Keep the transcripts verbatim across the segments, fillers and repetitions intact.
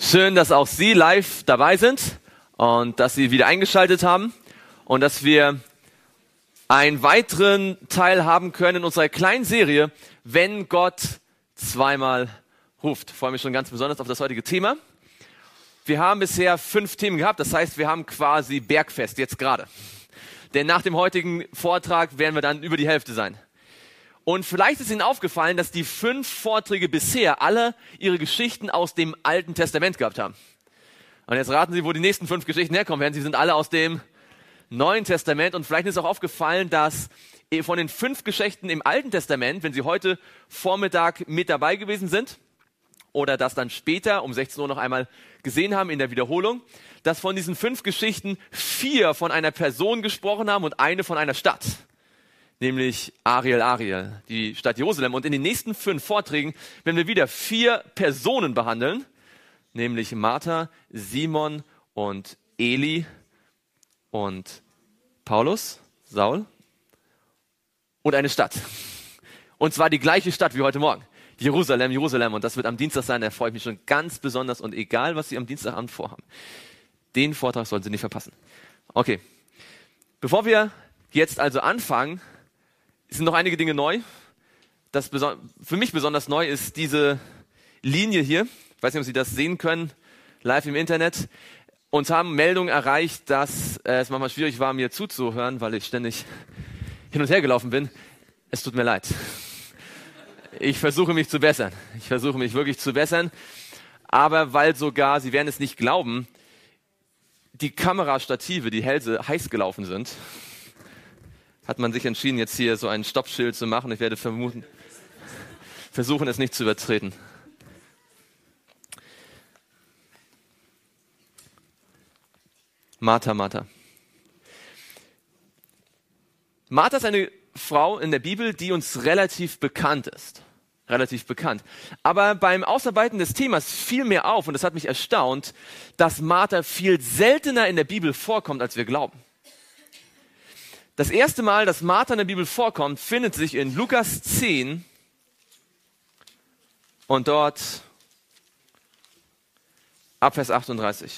Schön, dass auch Sie live dabei sind und dass Sie wieder eingeschaltet haben und dass wir einen weiteren Teil haben können in unserer kleinen Serie, wenn Gott zweimal ruft. Ich freue mich schon ganz besonders auf das heutige Thema. Wir haben bisher fünf Themen gehabt, das heißt, wir haben quasi Bergfest jetzt gerade. Denn nach dem heutigen Vortrag werden wir dann über die Hälfte sein. Und vielleicht ist Ihnen aufgefallen, dass die fünf Vorträge bisher alle ihre Geschichten aus dem Alten Testament gehabt haben. Und jetzt raten Sie, wo die nächsten fünf Geschichten herkommen werden. Sie sind alle aus dem Neuen Testament. Und vielleicht ist auch aufgefallen, dass von den fünf Geschichten im Alten Testament, wenn Sie heute Vormittag mit dabei gewesen sind oder das dann später um sechzehn Uhr noch einmal gesehen haben in der Wiederholung, dass von diesen fünf Geschichten vier von einer Person gesprochen haben und eine von einer Stadt. Nämlich Ariel, Ariel, die Stadt Jerusalem. Und in den nächsten fünf Vorträgen werden wir wieder vier Personen behandeln, nämlich Martha, Simon und Eli und Paulus, Saul und eine Stadt. Und zwar die gleiche Stadt wie heute Morgen. Jerusalem, Jerusalem. Und das wird am Dienstag sein, da freue ich mich schon ganz besonders. Und egal, was Sie am Dienstagabend vorhaben, den Vortrag sollten Sie nicht verpassen. Okay, bevor wir jetzt also anfangen, es sind noch einige Dinge neu. Das beso- für mich besonders neu ist diese Linie hier. Ich weiß nicht, ob Sie das sehen können, live im Internet. Uns haben Meldungen erreicht, dass äh, es manchmal schwierig war, mir zuzuhören, weil ich ständig hin und her gelaufen bin. Es tut mir leid. Ich versuche mich zu bessern. Ich versuche mich wirklich zu bessern. Aber weil sogar, Sie werden es nicht glauben, die Kamerastative, die Hälse heiß gelaufen sind, hat man sich entschieden, jetzt hier so ein Stoppschild zu machen. Ich werde vermuten, versuchen, es nicht zu übertreten. Martha, Martha. Martha ist eine Frau in der Bibel, die uns relativ bekannt ist. Relativ bekannt. Aber beim Ausarbeiten des Themas fiel mir auf, und das hat mich erstaunt, dass Martha viel seltener in der Bibel vorkommt, als wir glauben. Das erste Mal, dass Martha in der Bibel vorkommt, findet sich in Lukas zehn und dort ab Vers achtunddreißig.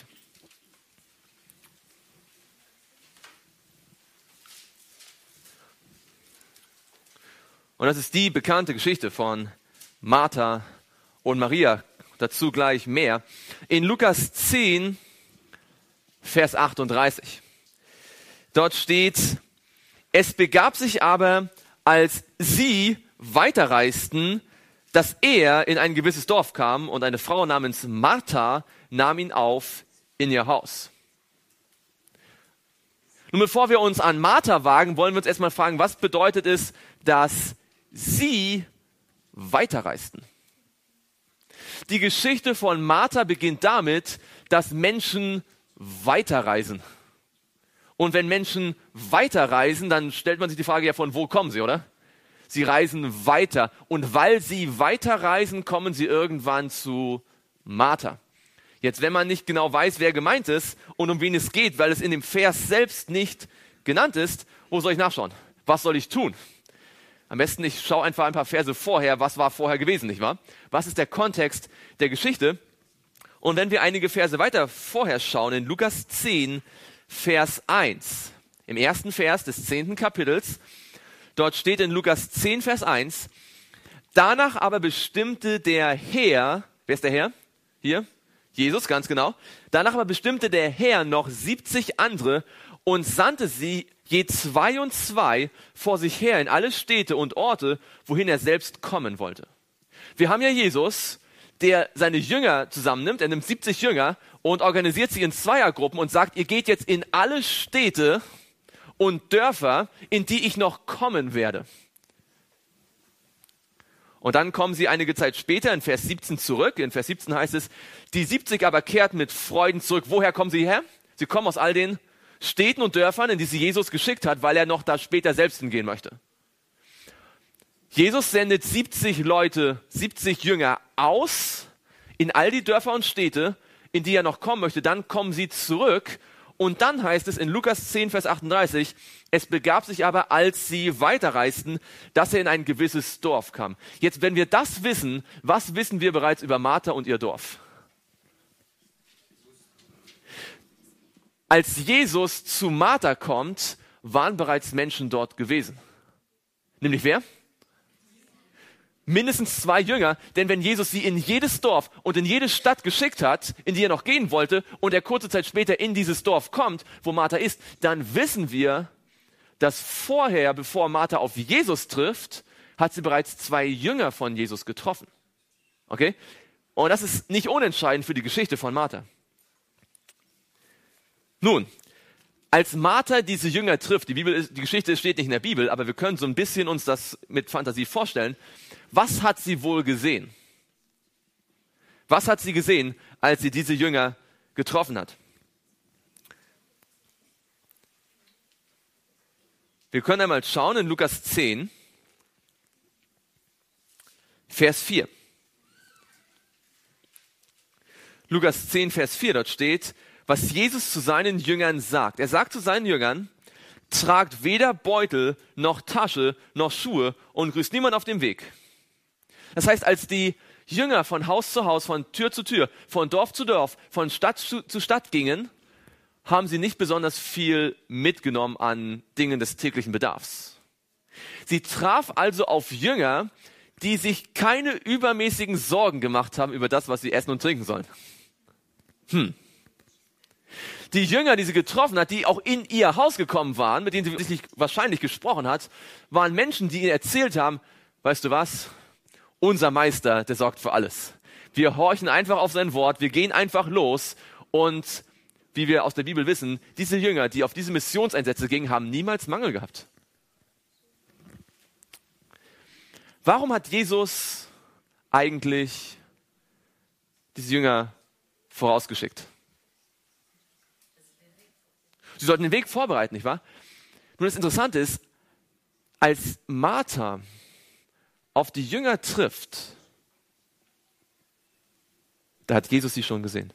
Und das ist die bekannte Geschichte von Martha und Maria. Dazu gleich mehr. In Lukas zehn, Vers achtunddreißig. Dort steht: Es begab sich aber, als sie weiterreisten, dass er in ein gewisses Dorf kam und eine Frau namens Martha nahm ihn auf in ihr Haus. Nun, bevor wir uns an Martha wagen, wollen wir uns erstmal fragen, was bedeutet es, dass sie weiterreisten? Die Geschichte von Martha beginnt damit, dass Menschen weiterreisen. Und wenn Menschen weiterreisen, dann stellt man sich die Frage, ja, von wo kommen sie, oder? Sie reisen weiter. Und weil sie weiterreisen, kommen sie irgendwann zu Martha. Jetzt, wenn man nicht genau weiß, wer gemeint ist und um wen es geht, weil es in dem Vers selbst nicht genannt ist, wo soll ich nachschauen? Was soll ich tun? Am besten, ich schaue einfach ein paar Verse vorher, was war vorher gewesen, nicht wahr? Was ist der Kontext der Geschichte? Und wenn wir einige Verse weiter vorher schauen, in Lukas zehn, Vers eins, im ersten Vers des zehnten Kapitels, dort steht in Lukas zehn, Vers eins, danach aber bestimmte der Herr, wer ist der Herr? Hier, Jesus, ganz genau. Danach aber bestimmte der Herr noch siebzig andere und sandte sie je zwei und zwei vor sich her in alle Städte und Orte, wohin er selbst kommen wollte. Wir haben ja Jesus, der seine Jünger zusammennimmt, er nimmt siebzig Jünger und organisiert sie in Zweiergruppen und sagt, ihr geht jetzt in alle Städte und Dörfer, in die ich noch kommen werde. Und dann kommen sie einige Zeit später in Vers siebzehn zurück. In Vers siebzehn heißt es, die siebzig aber kehrten mit Freuden zurück. Woher kommen sie her? Sie kommen aus all den Städten und Dörfern, in die sie Jesus geschickt hat, weil er noch da später selbst hingehen möchte. Jesus sendet siebzig Leute, siebzig Jünger aus in all die Dörfer und Städte, in die er noch kommen möchte. Dann kommen sie zurück und dann heißt es in Lukas zehn, Vers achtunddreißig, es begab sich aber, als sie weiterreisten, dass er in ein gewisses Dorf kam. Jetzt, wenn wir das wissen, was wissen wir bereits über Martha und ihr Dorf? Als Jesus zu Martha kommt, waren bereits Menschen dort gewesen. Nämlich wer? Mindestens zwei Jünger, denn wenn Jesus sie in jedes Dorf und in jede Stadt geschickt hat, in die er noch gehen wollte, und er kurze Zeit später in dieses Dorf kommt, wo Martha ist, dann wissen wir, dass vorher, bevor Martha auf Jesus trifft, hat sie bereits zwei Jünger von Jesus getroffen. Okay? Und das ist nicht unentscheidend für die Geschichte von Martha. Nun, als Martha diese Jünger trifft, die Bibel ist, die Geschichte steht nicht in der Bibel, aber wir können so ein bisschen uns das mit Fantasie vorstellen. Was hat sie wohl gesehen? Was hat sie gesehen, als sie diese Jünger getroffen hat? Wir können einmal schauen in Lukas zehn, Vers vier. Lukas zehn, Vers vier, dort steht, was Jesus zu seinen Jüngern sagt. Er sagt zu seinen Jüngern, tragt weder Beutel, noch Tasche, noch Schuhe und grüßt niemand auf dem Weg. Das heißt, als die Jünger von Haus zu Haus, von Tür zu Tür, von Dorf zu Dorf, von Stadt zu, zu Stadt gingen, haben sie nicht besonders viel mitgenommen an Dingen des täglichen Bedarfs. Sie traf also auf Jünger, die sich keine übermäßigen Sorgen gemacht haben über das, was sie essen und trinken sollen. Hm. Die Jünger, die sie getroffen hat, die auch in ihr Haus gekommen waren, mit denen sie wirklich wahrscheinlich gesprochen hat, waren Menschen, die ihr erzählt haben, weißt du was, unser Meister, der sorgt für alles. Wir horchen einfach auf sein Wort, wir gehen einfach los und wie wir aus der Bibel wissen, diese Jünger, die auf diese Missionseinsätze gingen, haben niemals Mangel gehabt. Warum hat Jesus eigentlich diese Jünger vorausgeschickt? Sie sollten den Weg vorbereiten, nicht wahr? Nun, das Interessante ist, als Martha auf die Jünger trifft, da hat Jesus sie schon gesehen.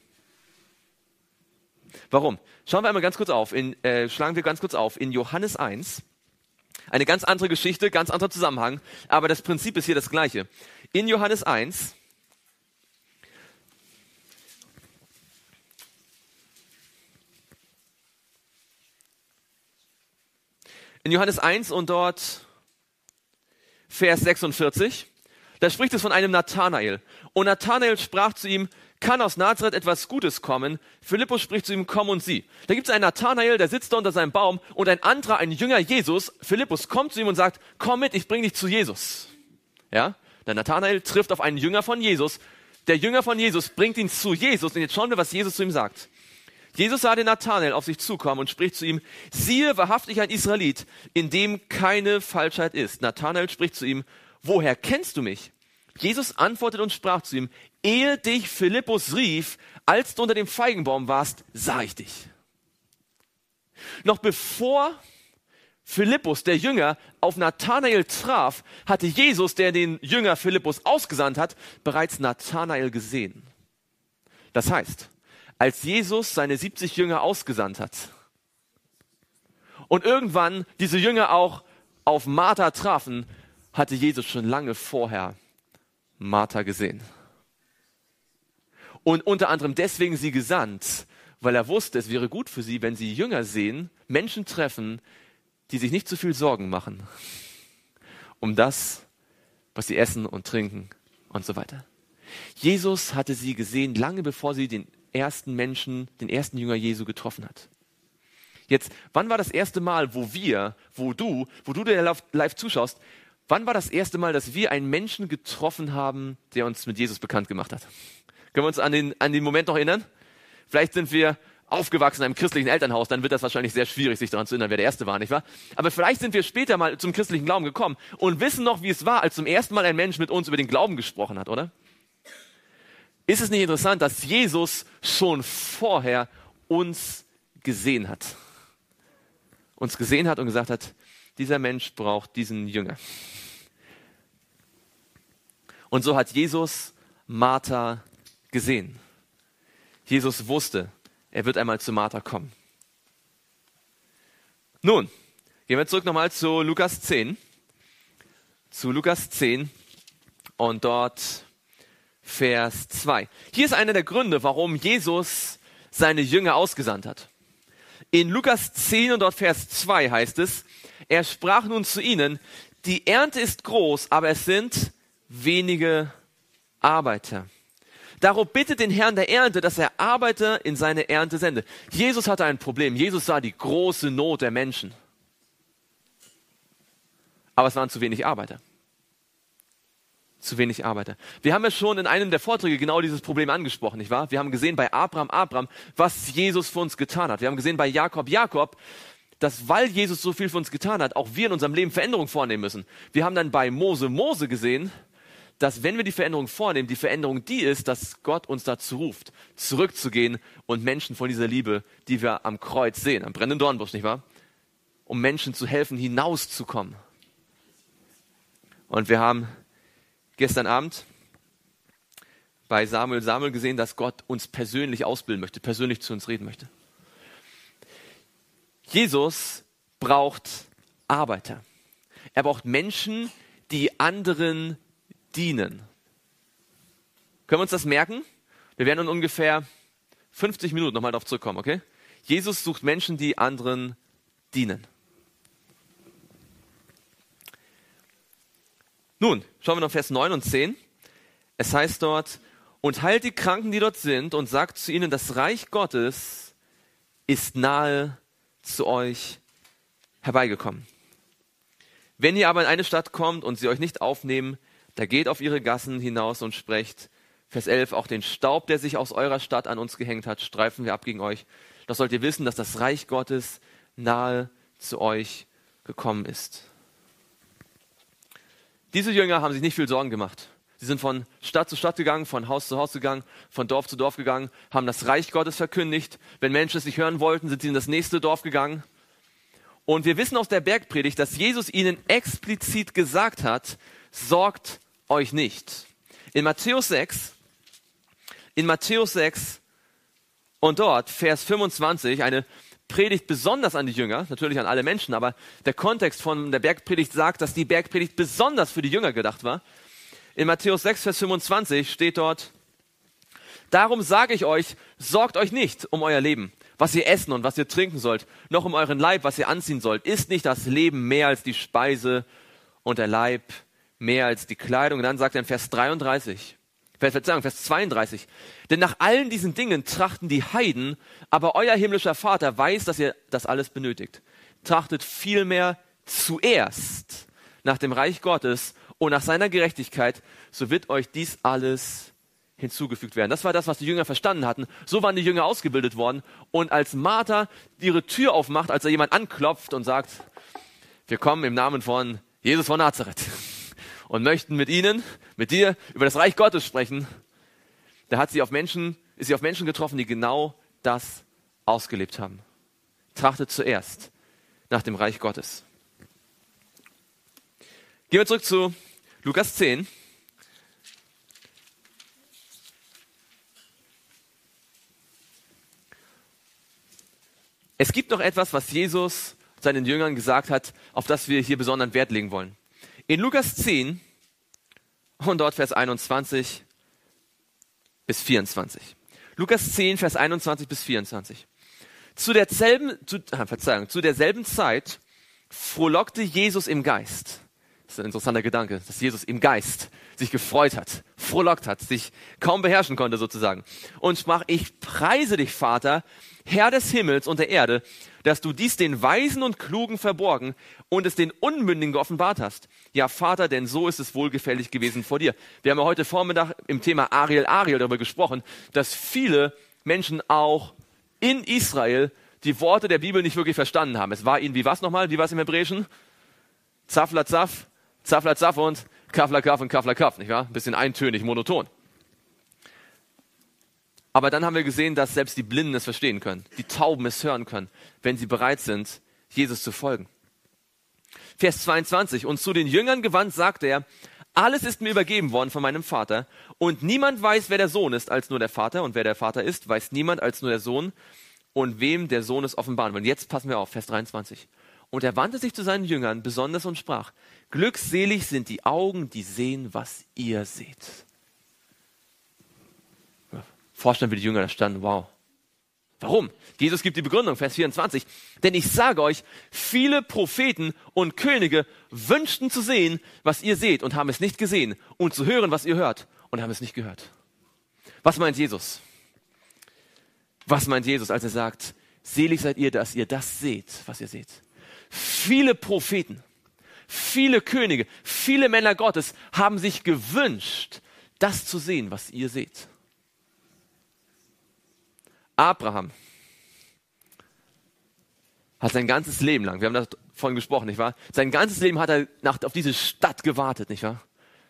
Warum? Schauen wir einmal ganz kurz auf, in, äh, schlagen wir ganz kurz auf in Johannes eins. Eine ganz andere Geschichte, ganz anderer Zusammenhang, aber das Prinzip ist hier das gleiche. In Johannes eins, in Johannes eins und dort Vers sechsundvierzig, da spricht es von einem Nathanael. Und Nathanael sprach zu ihm, kann aus Nazareth etwas Gutes kommen? Philippus spricht zu ihm, komm und sieh. Da gibt es einen Nathanael, der sitzt da unter seinem Baum und ein anderer, ein Jünger Jesus, Philippus, kommt zu ihm und sagt, komm mit, ich bring dich zu Jesus. Ja, der Nathanael trifft auf einen Jünger von Jesus. Der Jünger von Jesus bringt ihn zu Jesus und jetzt schauen wir, was Jesus zu ihm sagt. Jesus sah den Nathanael auf sich zukommen und spricht zu ihm, siehe wahrhaftig ein Israelit, in dem keine Falschheit ist. Nathanael spricht zu ihm, woher kennst du mich? Jesus antwortet und sprach zu ihm, ehe dich Philippus rief, als du unter dem Feigenbaum warst, sah ich dich. Noch bevor Philippus, der Jünger, auf Nathanael traf, hatte Jesus, der den Jünger Philippus ausgesandt hat, bereits Nathanael gesehen. Das heißt, als Jesus seine siebzig Jünger ausgesandt hat und irgendwann diese Jünger auch auf Martha trafen, hatte Jesus schon lange vorher Martha gesehen. Und unter anderem deswegen sie gesandt, weil er wusste, es wäre gut für sie, wenn sie Jünger sehen, Menschen treffen, die sich nicht zu viel Sorgen machen um das, was sie essen und trinken und so weiter. Jesus hatte sie gesehen, lange bevor sie den ersten Menschen, den ersten Jünger Jesu getroffen hat. Jetzt, wann war das erste Mal, wo wir, wo du, wo du dir live zuschaust, wann war das erste Mal, dass wir einen Menschen getroffen haben, der uns mit Jesus bekannt gemacht hat? Können wir uns an den, an den Moment noch erinnern? Vielleicht sind wir aufgewachsen in einem christlichen Elternhaus, dann wird das wahrscheinlich sehr schwierig, sich daran zu erinnern, wer der Erste war, nicht wahr? Aber vielleicht sind wir später mal zum christlichen Glauben gekommen und wissen noch, wie es war, als zum ersten Mal ein Mensch mit uns über den Glauben gesprochen hat, oder? Ist es nicht interessant, dass Jesus schon vorher uns gesehen hat? Uns gesehen hat und gesagt hat, dieser Mensch braucht diesen Jünger. Und so hat Jesus Martha gesehen. Jesus wusste, er wird einmal zu Martha kommen. Nun, gehen wir zurück nochmal zu Lukas zehn. Zu Lukas zehn und dort Vers zwei. Hier ist einer der Gründe, warum Jesus seine Jünger ausgesandt hat. In Lukas zehn und dort Vers zwei heißt es, er sprach nun zu ihnen, die Ernte ist groß, aber es sind wenige Arbeiter. Darum bittet den Herrn der Ernte, dass er Arbeiter in seine Ernte sende. Jesus hatte ein Problem. Jesus sah die große Not der Menschen. Aber es waren zu wenig Arbeiter. Zu wenig Arbeiter. Wir haben ja schon in einem der Vorträge genau dieses Problem angesprochen, nicht wahr? Wir haben gesehen bei Abraham, Abraham, was Jesus für uns getan hat. Wir haben gesehen bei Jakob, Jakob, dass weil Jesus so viel für uns getan hat, auch wir in unserem Leben Veränderungen vornehmen müssen. Wir haben dann bei Mose, Mose gesehen, dass wenn wir die Veränderung vornehmen, die Veränderung die ist, dass Gott uns dazu ruft, zurückzugehen und Menschen von dieser Liebe, die wir am Kreuz sehen, am brennenden Dornbusch, nicht wahr? Um Menschen zu helfen, hinauszukommen. Und wir haben gestern Abend bei Samuel Samuel gesehen, dass Gott uns persönlich ausbilden möchte, persönlich zu uns reden möchte. Jesus braucht Arbeiter. Er braucht Menschen, die anderen dienen. Können wir uns das merken? Wir werden in ungefähr fünfzig Minuten nochmal darauf zurückkommen, okay? Jesus sucht Menschen, die anderen dienen. Nun, schauen wir noch Vers neun und zehn. Es heißt dort, und heilt die Kranken, die dort sind, und sagt zu ihnen, das Reich Gottes ist nahe zu euch herbeigekommen. Wenn ihr aber in eine Stadt kommt und sie euch nicht aufnehmen, da geht auf ihre Gassen hinaus und sprecht, Vers elf, auch den Staub, der sich aus eurer Stadt an uns gehängt hat, streifen wir ab gegen euch. Doch sollt ihr wissen, dass das Reich Gottes nahe zu euch gekommen ist. Diese Jünger haben sich nicht viel Sorgen gemacht. Sie sind von Stadt zu Stadt gegangen, von Haus zu Haus gegangen, von Dorf zu Dorf gegangen, haben das Reich Gottes verkündigt. Wenn Menschen es nicht hören wollten, sind sie in das nächste Dorf gegangen. Und wir wissen aus der Bergpredigt, dass Jesus ihnen explizit gesagt hat, sorgt euch nicht. In Matthäus sechs, in Matthäus sechs und dort Vers fünfundzwanzig, eine Predigt besonders an die Jünger, natürlich an alle Menschen, aber der Kontext von der Bergpredigt sagt, dass die Bergpredigt besonders für die Jünger gedacht war. In Matthäus sechs, Vers fünfundzwanzig steht dort, darum sage ich euch, sorgt euch nicht um euer Leben, was ihr essen und was ihr trinken sollt, noch um euren Leib, was ihr anziehen sollt. Ist nicht das Leben mehr als die Speise und der Leib mehr als die Kleidung? Und dann sagt er in Vers dreiunddreißig, Verzeihung, Vers zweiunddreißig, denn nach allen diesen Dingen trachten die Heiden, aber euer himmlischer Vater weiß, dass ihr das alles benötigt. Trachtet vielmehr zuerst nach dem Reich Gottes und nach seiner Gerechtigkeit, so wird euch dies alles hinzugefügt werden. Das war das, was die Jünger verstanden hatten. So waren die Jünger ausgebildet worden. Und als Martha ihre Tür aufmacht, als da jemand anklopft und sagt, wir kommen im Namen von Jesus von Nazareth und möchten mit ihnen, mit dir über das Reich Gottes sprechen, da hat sie auf Menschen, ist sie auf Menschen getroffen, die genau das ausgelebt haben. Trachtet zuerst nach dem Reich Gottes. Gehen wir zurück zu Lukas zehn. Es gibt noch etwas, was Jesus seinen Jüngern gesagt hat, auf das wir hier besonderen Wert legen wollen. In Lukas zehn und dort Vers einundzwanzig bis vierundzwanzig. Lukas zehn, Vers einundzwanzig bis vierundzwanzig. Zu derselben, zu, ah, Verzeihung, zu derselben Zeit frohlockte Jesus im Geist. Das ist ein interessanter Gedanke, dass Jesus im Geist sich gefreut hat, frohlockt hat, sich kaum beherrschen konnte sozusagen. Und sprach, ich preise dich, Vater, Herr des Himmels und der Erde, dass du dies den Weisen und Klugen verborgen und es den Unmündigen geoffenbart hast. Ja, Vater, denn so ist es wohlgefällig gewesen vor dir. Wir haben ja heute Vormittag im Thema Ariel, Ariel darüber gesprochen, dass viele Menschen auch in Israel die Worte der Bibel nicht wirklich verstanden haben. Es war ihnen wie was nochmal? Wie war es im Hebräischen? Zafla Zaf, Zafla Zaf und Kafla Kaf und Kafla Kaf, nicht wahr? Ein bisschen eintönig, monoton. Aber dann haben wir gesehen, dass selbst die Blinden es verstehen können, die Tauben es hören können, wenn sie bereit sind, Jesus zu folgen. Vers zweiundzwanzig, und zu den Jüngern gewandt sagte er, alles ist mir übergeben worden von meinem Vater und niemand weiß, wer der Sohn ist, als nur der Vater, und wer der Vater ist, weiß niemand als nur der Sohn und wem der Sohn es offenbaren will. Und jetzt passen wir auf, Vers dreiundzwanzig. Und er wandte sich zu seinen Jüngern besonders und sprach, glückselig sind die Augen, die sehen, was ihr seht. Vorstellen, wie die Jünger da standen, wow. Warum? Jesus gibt die Begründung, Vers vierundzwanzig. Denn ich sage euch, viele Propheten und Könige wünschten zu sehen, was ihr seht und haben es nicht gesehen, und zu hören, was ihr hört und haben es nicht gehört. Was meint Jesus? Was meint Jesus, als er sagt, selig seid ihr, dass ihr das seht, was ihr seht? Viele Propheten, viele Könige, viele Männer Gottes haben sich gewünscht, das zu sehen, was ihr seht. Abraham hat sein ganzes Leben lang, wir haben davon gesprochen, nicht wahr? Sein ganzes Leben hat er nach, auf diese Stadt gewartet, nicht wahr?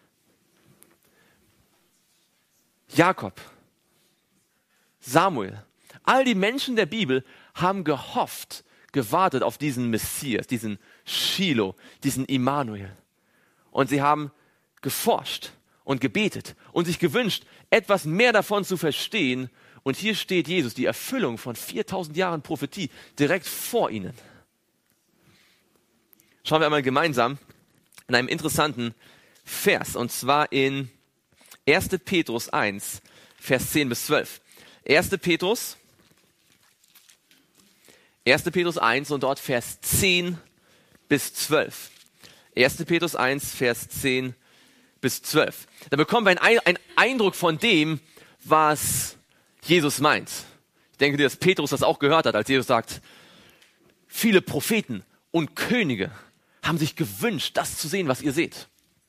Jakob, Samuel, all die Menschen der Bibel haben gehofft, gewartet auf diesen Messias, diesen Shiloh, diesen Immanuel. Und sie haben geforscht und gebetet und sich gewünscht, etwas mehr davon zu verstehen. Und hier steht Jesus, die Erfüllung von viertausend Jahren Prophetie, direkt vor ihnen. Schauen wir einmal gemeinsam in einem interessanten Vers, und zwar in erster Petrus eins, Vers zehn bis zwölf. erster Petrus, erster Petrus eins und dort Vers zehn bis zwölf. erster Petrus eins, Vers zehn bis zwölf. Da bekommen wir einen, einen Eindruck von dem, was Jesus meint. Ich denke, dass Petrus das auch gehört hat, als Jesus sagt, viele Propheten und Könige haben sich gewünscht, das zu sehen, was ihr seht.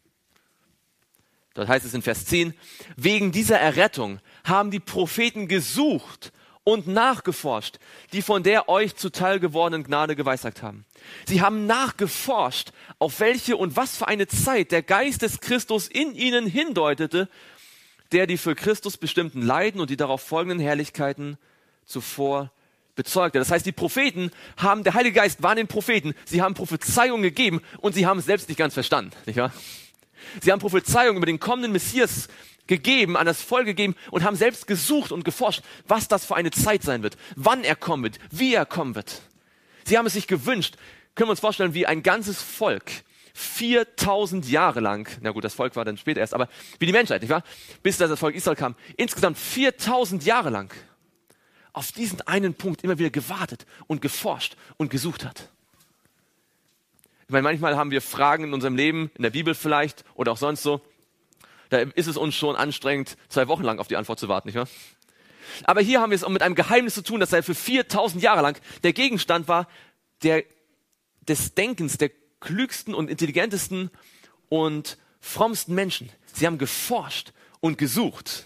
Dort heißt es in Vers zehn, wegen dieser Errettung haben die Propheten gesucht und nachgeforscht, die von der euch zuteil gewordenen Gnade geweissagt haben. Sie haben nachgeforscht, auf welche und was für eine Zeit der Geist des Christus in ihnen hindeutete, der die für Christus bestimmten Leiden und die darauf folgenden Herrlichkeiten zuvor bezeugte. Das heißt, die Propheten haben, der Heilige Geist war in den Propheten, sie haben Prophezeiungen gegeben und sie haben es selbst nicht ganz verstanden, nicht wahr? Sie haben Prophezeiungen über den kommenden Messias gegeben, an das Volk gegeben und haben selbst gesucht und geforscht, was das für eine Zeit sein wird, wann er kommen wird, wie er kommen wird. Sie haben es sich gewünscht, können wir uns vorstellen, wie ein ganzes Volk viertausend Jahre lang, na gut, das Volk war dann später erst, aber wie die Menschheit, nicht wahr? Bis das Volk Israel kam, insgesamt viertausend Jahre lang auf diesen einen Punkt immer wieder gewartet und geforscht und gesucht hat. Ich meine, manchmal haben wir Fragen in unserem Leben, in der Bibel vielleicht oder auch sonst so, da ist es uns schon anstrengend, zwei Wochen lang auf die Antwort zu warten, nicht wahr? Aber hier haben wir es mit einem Geheimnis zu tun, das für viertausend Jahre lang der Gegenstand war, der, des Denkens, der klügsten und intelligentesten und frommsten Menschen. Sie haben geforscht und gesucht.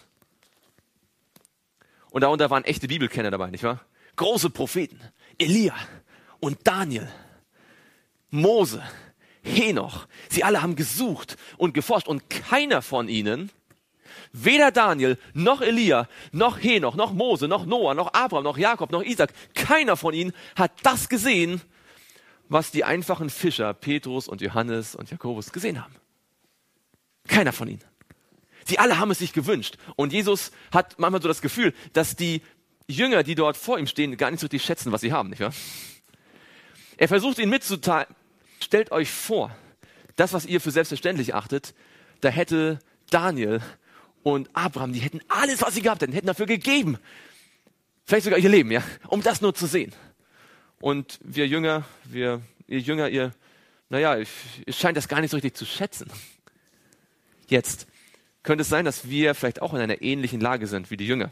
Und darunter waren echte Bibelkenner dabei, nicht wahr? Große Propheten, Elia und Daniel, Mose, Henoch. Sie alle haben gesucht und geforscht und keiner von ihnen, weder Daniel, noch Elia, noch Henoch, noch Mose, noch Noah, noch Abraham, noch Jakob, noch Isaac, keiner von ihnen hat das gesehen, was die einfachen Fischer Petrus und Johannes und Jakobus gesehen haben. Keiner von ihnen. Sie alle haben es sich gewünscht. Und Jesus hat manchmal so das Gefühl, dass die Jünger, die dort vor ihm stehen, gar nicht so richtig schätzen, was sie haben, nicht wahr? Er versucht ihnen mitzuteilen, stellt euch vor, das, was ihr für selbstverständlich achtet, da hätte Daniel und Abraham, die hätten alles, was sie gehabt hätten, hätten dafür gegeben. Vielleicht sogar ihr Leben, ja, um das nur zu sehen. Und wir Jünger, wir, ihr Jünger, ihr, naja, ihr scheint das gar nicht so richtig zu schätzen. Jetzt könnte es sein, dass wir vielleicht auch in einer ähnlichen Lage sind wie die Jünger.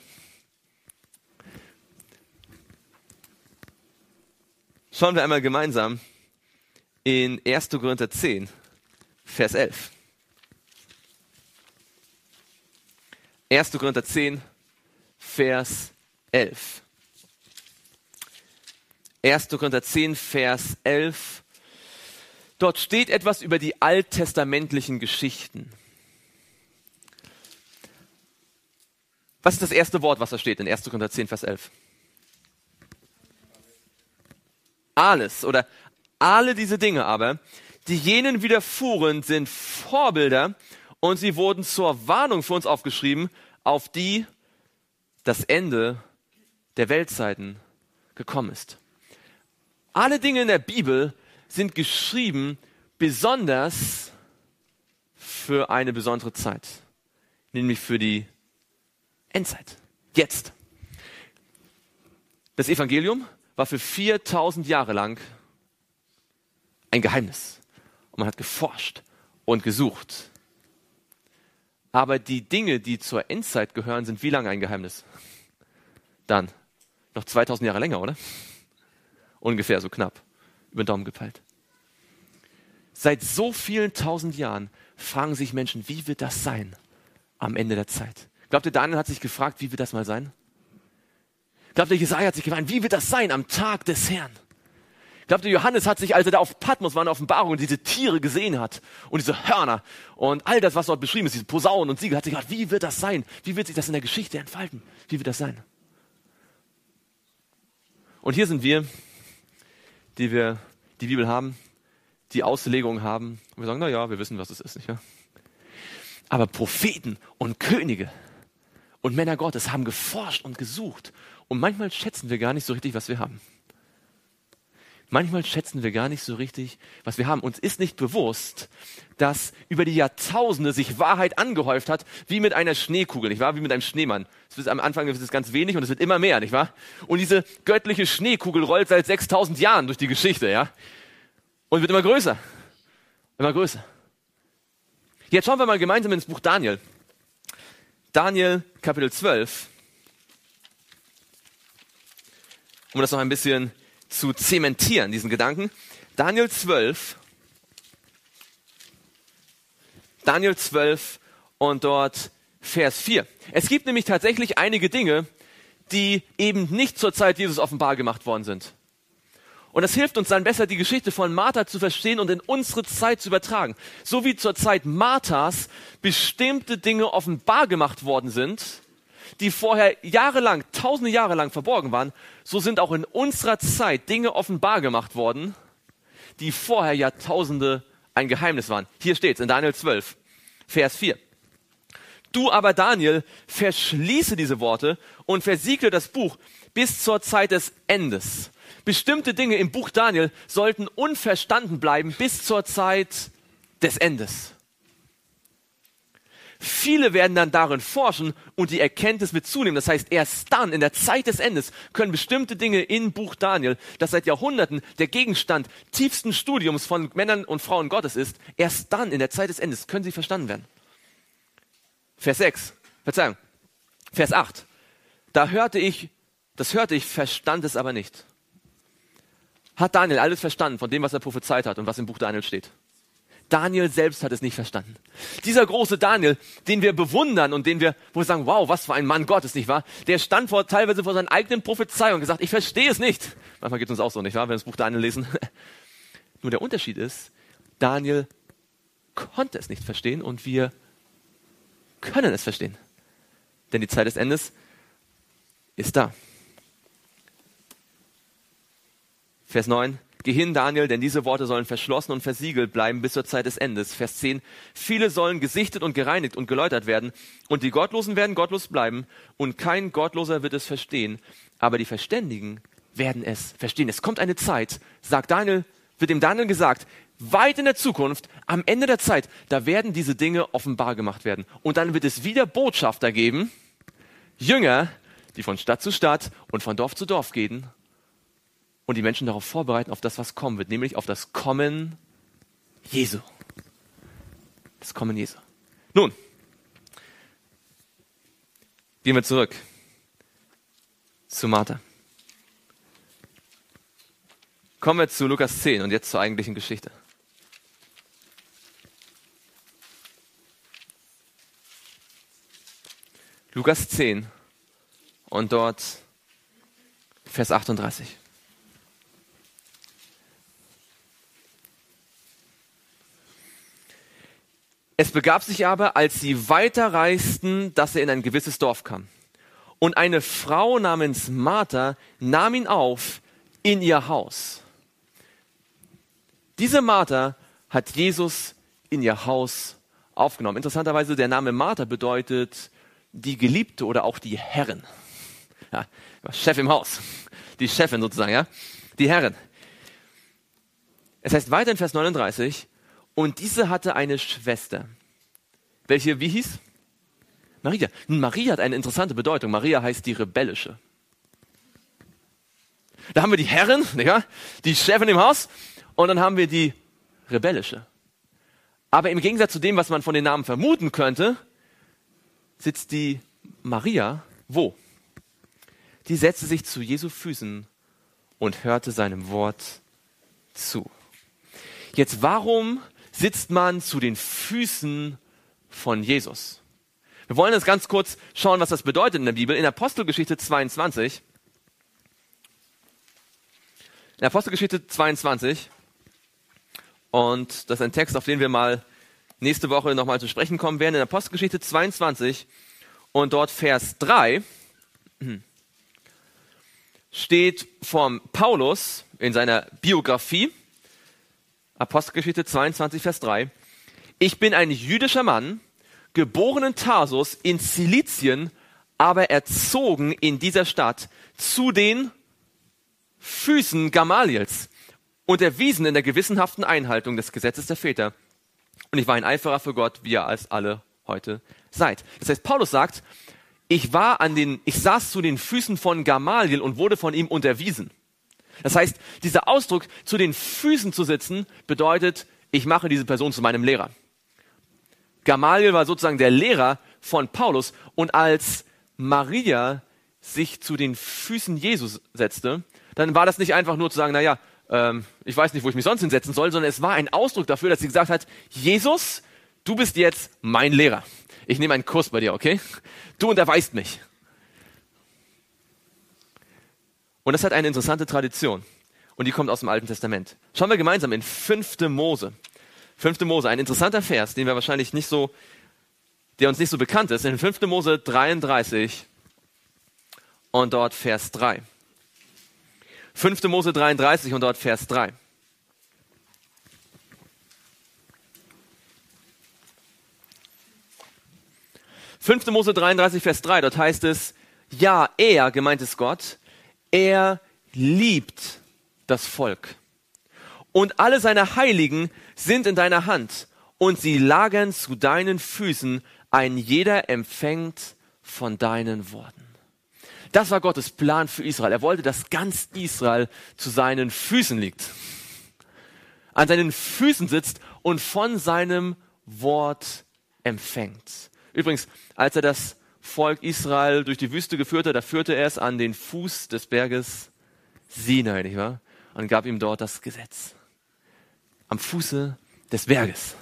Schauen wir einmal gemeinsam in erster Korinther zehn, Vers elf. erster Korinther zehn, Vers elf. erster Korinther zehn, Vers elf. Dort steht etwas über die alttestamentlichen Geschichten. Was ist das erste Wort, was da steht in erster Korinther zehn, Vers elf? Alles oder alle diese Dinge aber, die jenen widerfuhren, sind Vorbilder und sie wurden zur Warnung für uns aufgeschrieben, auf die das Ende der Weltzeiten gekommen ist. Alle Dinge in der Bibel sind geschrieben besonders für eine besondere Zeit, nämlich für die Endzeit. Jetzt. Das Evangelium war für viertausend Jahre lang ein Geheimnis. Und man hat geforscht und gesucht. Aber die Dinge, die zur Endzeit gehören, sind wie lange ein Geheimnis? Dann noch zweitausend Jahre länger, oder? Ungefähr so knapp, über den Daumen gepeilt. Seit so vielen tausend Jahren fragen sich Menschen, wie wird das sein am Ende der Zeit? Glaubt ihr, Daniel hat sich gefragt, wie wird das mal sein? Glaubt ihr, Jesaja hat sich gefragt, wie wird das sein am Tag des Herrn? Glaubt ihr, Johannes hat sich, als er da auf Patmos war, in der Offenbarung und diese Tiere gesehen hat und diese Hörner und all das, was dort beschrieben ist, diese Posaunen und Siegel, hat sich gefragt, wie wird das sein? Wie wird sich das in der Geschichte entfalten? Wie wird das sein? Und hier sind wir, die wir die Bibel haben, die Auslegung haben. Und wir sagen, na ja, wir wissen, was es ist, nicht wahr? Aber Propheten und Könige und Männer Gottes haben geforscht und gesucht. Und manchmal schätzen wir gar nicht so richtig, was wir haben. Manchmal schätzen wir gar nicht so richtig, was wir haben. Uns ist nicht bewusst, dass über die Jahrtausende sich Wahrheit angehäuft hat, wie mit einer Schneekugel, nicht wahr? Wie mit einem Schneemann. Es wird am Anfang ist es ganz wenig und es wird immer mehr, nicht wahr? Und diese göttliche Schneekugel rollt seit sechstausend Jahren durch die Geschichte, ja? Und wird immer größer. Immer größer. Jetzt schauen wir mal gemeinsam ins Buch Daniel. Daniel, Kapitel zwölf. Um das noch ein bisschen zu zementieren, diesen Gedanken. Daniel zwölf. Daniel zwölf und dort Vers vier. Es gibt nämlich tatsächlich einige Dinge, die eben nicht zur Zeit Jesus offenbar gemacht worden sind. Und das hilft uns dann besser, die Geschichte von Martha zu verstehen und in unsere Zeit zu übertragen. So wie zur Zeit Marthas bestimmte Dinge offenbar gemacht worden sind, die vorher jahrelang, tausende Jahre lang verborgen waren, so sind auch in unserer Zeit Dinge offenbar gemacht worden, die vorher Jahrtausende ein Geheimnis waren. Hier steht es in Daniel zwölf, Vers vier. Du aber, Daniel, verschließe diese Worte und versiegle das Buch bis zur Zeit des Endes. Bestimmte Dinge im Buch Daniel sollten unverstanden bleiben bis zur Zeit des Endes. Viele werden dann darin forschen und die Erkenntnis wird zunehmen. Das heißt, erst dann, in der Zeit des Endes, können bestimmte Dinge im Buch Daniel, das seit Jahrhunderten der Gegenstand tiefsten Studiums von Männern und Frauen Gottes ist, erst dann, in der Zeit des Endes, können sie verstanden werden. Vers sechs, Verzeihung, Vers acht. Da hörte ich, das hörte ich, verstand es aber nicht. Hat Daniel alles verstanden von dem, was er prophezeit hat und was im Buch Daniel steht? Daniel selbst hat es nicht verstanden. Dieser große Daniel, den wir bewundern und den wir, wo wir sagen, wow, was für ein Mann Gottes, nicht wahr? Der stand vor, teilweise vor seinen eigenen Prophezeiungen und gesagt, ich verstehe es nicht. Manchmal geht es uns auch so, nicht wahr, wenn wir das Buch Daniel lesen. Nur der Unterschied ist, Daniel konnte es nicht verstehen und wir können es verstehen. Denn die Zeit des Endes ist da. Vers neun. Geh hin, Daniel, denn diese Worte sollen verschlossen und versiegelt bleiben bis zur Zeit des Endes. Vers zehn. Viele sollen gesichtet und gereinigt und geläutert werden. Und die Gottlosen werden gottlos bleiben. Und kein Gottloser wird es verstehen. Aber die Verständigen werden es verstehen. Es kommt eine Zeit, sagt Daniel, wird dem Daniel gesagt, weit in der Zukunft, am Ende der Zeit, da werden diese Dinge offenbar gemacht werden. Und dann wird es wieder Botschafter geben, Jünger, die von Stadt zu Stadt und von Dorf zu Dorf gehen und die Menschen darauf vorbereiten, auf das, was kommen wird, nämlich auf das Kommen Jesu. Das Kommen Jesu. Nun, gehen wir zurück zu Martha. Kommen wir zu Lukas zehn und jetzt zur eigentlichen Geschichte. Lukas zehn und dort Vers achtunddreißig. Es begab sich aber, als sie weiterreisten, dass er in ein gewisses Dorf kam. Und eine Frau namens Martha nahm ihn auf in ihr Haus. Diese Martha hat Jesus in ihr Haus aufgenommen. Interessanterweise, der Name Martha bedeutet die Geliebte oder auch die Herrin. Ja, Chef im Haus. Die Chefin sozusagen, ja. Die Herrin. Es heißt weiter in Vers neununddreißig, und diese hatte eine Schwester, welche, wie hieß? Maria. Nun, Maria hat eine interessante Bedeutung. Maria heißt die Rebellische. Da haben wir die Herrin, ja, die Chefin im Haus und dann haben wir die rebellische. Aber im Gegensatz zu dem, was man von den Namen vermuten könnte, sitzt die Maria wo? Die setzte sich zu Jesu Füßen und hörte seinem Wort zu. Jetzt, warum sitzt man zu den Füßen von Jesus? Wir wollen jetzt ganz kurz schauen, was das bedeutet in der Bibel. In Apostelgeschichte zweiundzwanzig, in Apostelgeschichte zweiundzwanzig, und das ist ein Text, auf den wir mal nächste Woche nochmal zu sprechen kommen werden, in Apostelgeschichte zweiundzwanzig und dort Vers drei steht vom Paulus in seiner Biografie, Apostelgeschichte zweiundzwanzig, Vers drei, ich bin ein jüdischer Mann, geboren in Tarsus in Zilizien, aber erzogen in dieser Stadt zu den Füßen Gamaliels und erwiesen in der gewissenhaften Einhaltung des Gesetzes der Väter. Und ich war ein Eiferer für Gott, wie ihr als alle heute seid. Das heißt, Paulus sagt, ich war an den, ich saß zu den Füßen von Gamaliel und wurde von ihm unterwiesen. Das heißt, dieser Ausdruck, zu den Füßen zu sitzen, bedeutet, ich mache diese Person zu meinem Lehrer. Gamaliel war sozusagen der Lehrer von Paulus und als Maria sich zu den Füßen Jesus setzte, dann war das nicht einfach nur zu sagen, naja, ähm, ich weiß nicht, wo ich mich sonst hinsetzen soll, sondern es war ein Ausdruck dafür, dass sie gesagt hat, Jesus, du bist jetzt mein Lehrer. Ich nehme einen Kurs bei dir, okay? Du unterweist mich. Und das hat eine interessante Tradition. Und die kommt aus dem Alten Testament. Schauen wir gemeinsam in fünfte Mose. fünfte Mose, ein interessanter Vers, den wir wahrscheinlich nicht so, der uns nicht so bekannt ist. In fünfte Mose dreiunddreißig und dort Vers drei. fünfte Mose dreiunddreißig und dort Vers drei. fünfte Mose dreiunddreißig, Vers drei, dort heißt es, ja, er, gemeint ist Gott, er liebt das Volk. Und alle seine Heiligen sind in deiner Hand und sie lagern zu deinen Füßen, ein jeder empfängt von deinen Worten. Das war Gottes Plan für Israel. Er wollte, dass ganz Israel zu seinen Füßen liegt, an seinen Füßen sitzt und von seinem Wort empfängt. Übrigens, als er das Volk Israel durch die Wüste geführt hat, da führte er es an den Fuß des Berges Sinai, nicht wahr? Und gab ihm dort das Gesetz. Am Fuße des Berges.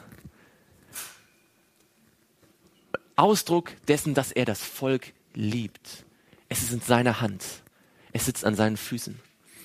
Ausdruck dessen, dass er das Volk liebt. Es ist in seiner Hand. Es sitzt an seinen Füßen.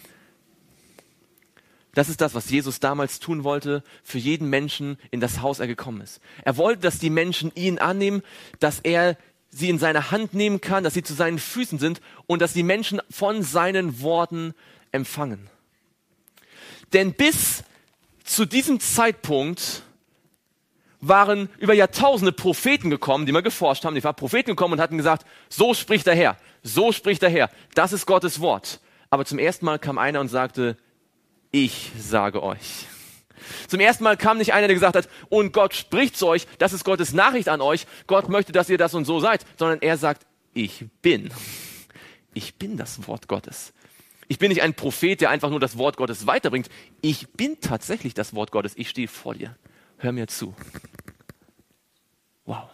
Das ist das, was Jesus damals tun wollte für jeden Menschen, in das Haus er gekommen ist. Er wollte, dass die Menschen ihn annehmen, dass er sie in seine Hand nehmen kann, dass sie zu seinen Füßen sind und dass die Menschen von seinen Worten empfangen. Denn bis zu diesem Zeitpunkt waren über Jahrtausende Propheten gekommen, die mal geforscht haben, die waren Propheten gekommen und hatten gesagt, so spricht der Herr, so spricht der Herr, das ist Gottes Wort. Aber zum ersten Mal kam einer und sagte, ich sage euch. Zum ersten Mal kam nicht einer, der gesagt hat, und Gott spricht zu euch, das ist Gottes Nachricht an euch, Gott möchte, dass ihr das und so seid, sondern er sagt, ich bin. Ich bin das Wort Gottes. Ich bin nicht ein Prophet, der einfach nur das Wort Gottes weiterbringt. Ich bin tatsächlich das Wort Gottes. Ich stehe vor dir. Hör mir zu. Wow.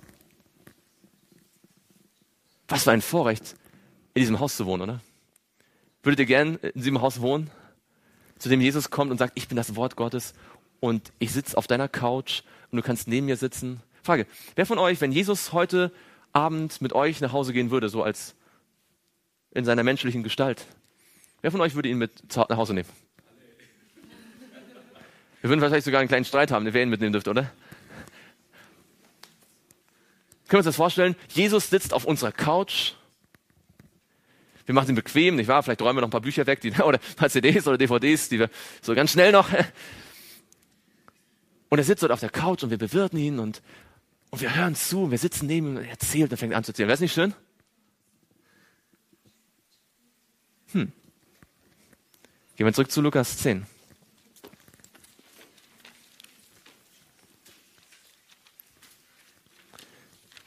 Was für ein Vorrecht, in diesem Haus zu wohnen, oder? Würdet ihr gern in diesem Haus wohnen, zu dem Jesus kommt und sagt, ich bin das Wort Gottes und ich sitze auf deiner Couch und du kannst neben mir sitzen? Frage, wer von euch, wenn Jesus heute Abend mit euch nach Hause gehen würde, so als in seiner menschlichen Gestalt, wer von euch würde ihn mit nach Hause nehmen? Wir würden wahrscheinlich sogar einen kleinen Streit haben, wer ihn mitnehmen dürfte, oder? Können wir uns das vorstellen? Jesus sitzt auf unserer Couch. Wir machen ihn bequem, nicht wahr? Vielleicht räumen wir noch ein paar Bücher weg, die, oder ein paar C Ds oder D V Ds, die wir so ganz schnell noch. Und er sitzt dort auf der Couch und wir bewirten ihn und, und wir hören zu, und wir sitzen neben ihm und er erzählt und fängt an zu erzählen. Wäre das nicht schön? Hm. Gehen wir zurück zu Lukas zehn.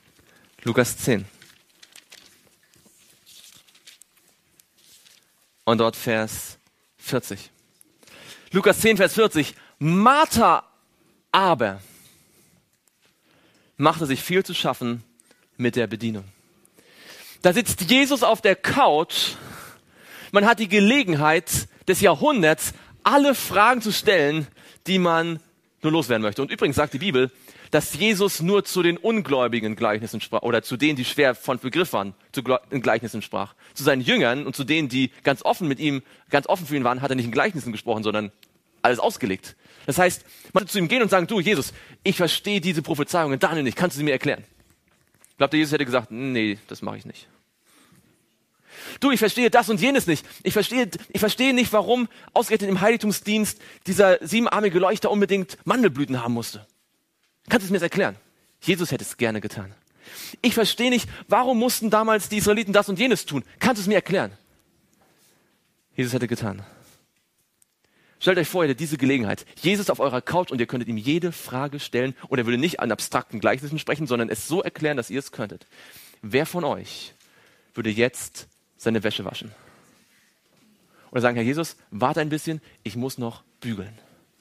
Lukas zehn. und dort Vers vierzig. Lukas zehn, Vers vierzig. Martha aber machte sich viel zu schaffen mit der Bedienung. Da sitzt Jesus auf der Couch. Man hat die Gelegenheit des Jahrhunderts, alle Fragen zu stellen, die man nur loswerden möchte. Und übrigens sagt die Bibel, dass Jesus nur zu den Ungläubigen Gleichnissen sprach oder zu denen, die schwer von Begriff waren, zu in Gleichnissen sprach. Zu seinen Jüngern und zu denen, die ganz offen mit ihm, ganz offen für ihn waren, hat er nicht in Gleichnissen gesprochen, sondern alles ausgelegt. Das heißt, man sollte zu ihm gehen und sagen, du Jesus, ich verstehe diese Prophezeiungen, Daniel nicht, kannst du sie mir erklären? Glaubt ihr, Jesus hätte gesagt, nee, das mache ich nicht. Du, ich verstehe das und jenes nicht. Ich verstehe, ich verstehe nicht, warum ausgerechnet im Heiligtumsdienst dieser siebenarmige Leuchter unbedingt Mandelblüten haben musste. Kannst du es mir erklären? Jesus hätte es gerne getan. Ich verstehe nicht, warum mussten damals die Israeliten das und jenes tun? Kannst du es mir erklären? Jesus hätte getan. Stellt euch vor, ihr hättet diese Gelegenheit. Jesus auf eurer Couch und ihr könntet ihm jede Frage stellen und er würde nicht an abstrakten Gleichnissen sprechen, sondern es so erklären, dass ihr es könntet. Wer von euch würde jetzt seine Wäsche waschen? Oder sagen, Herr Jesus, warte ein bisschen, ich muss noch bügeln.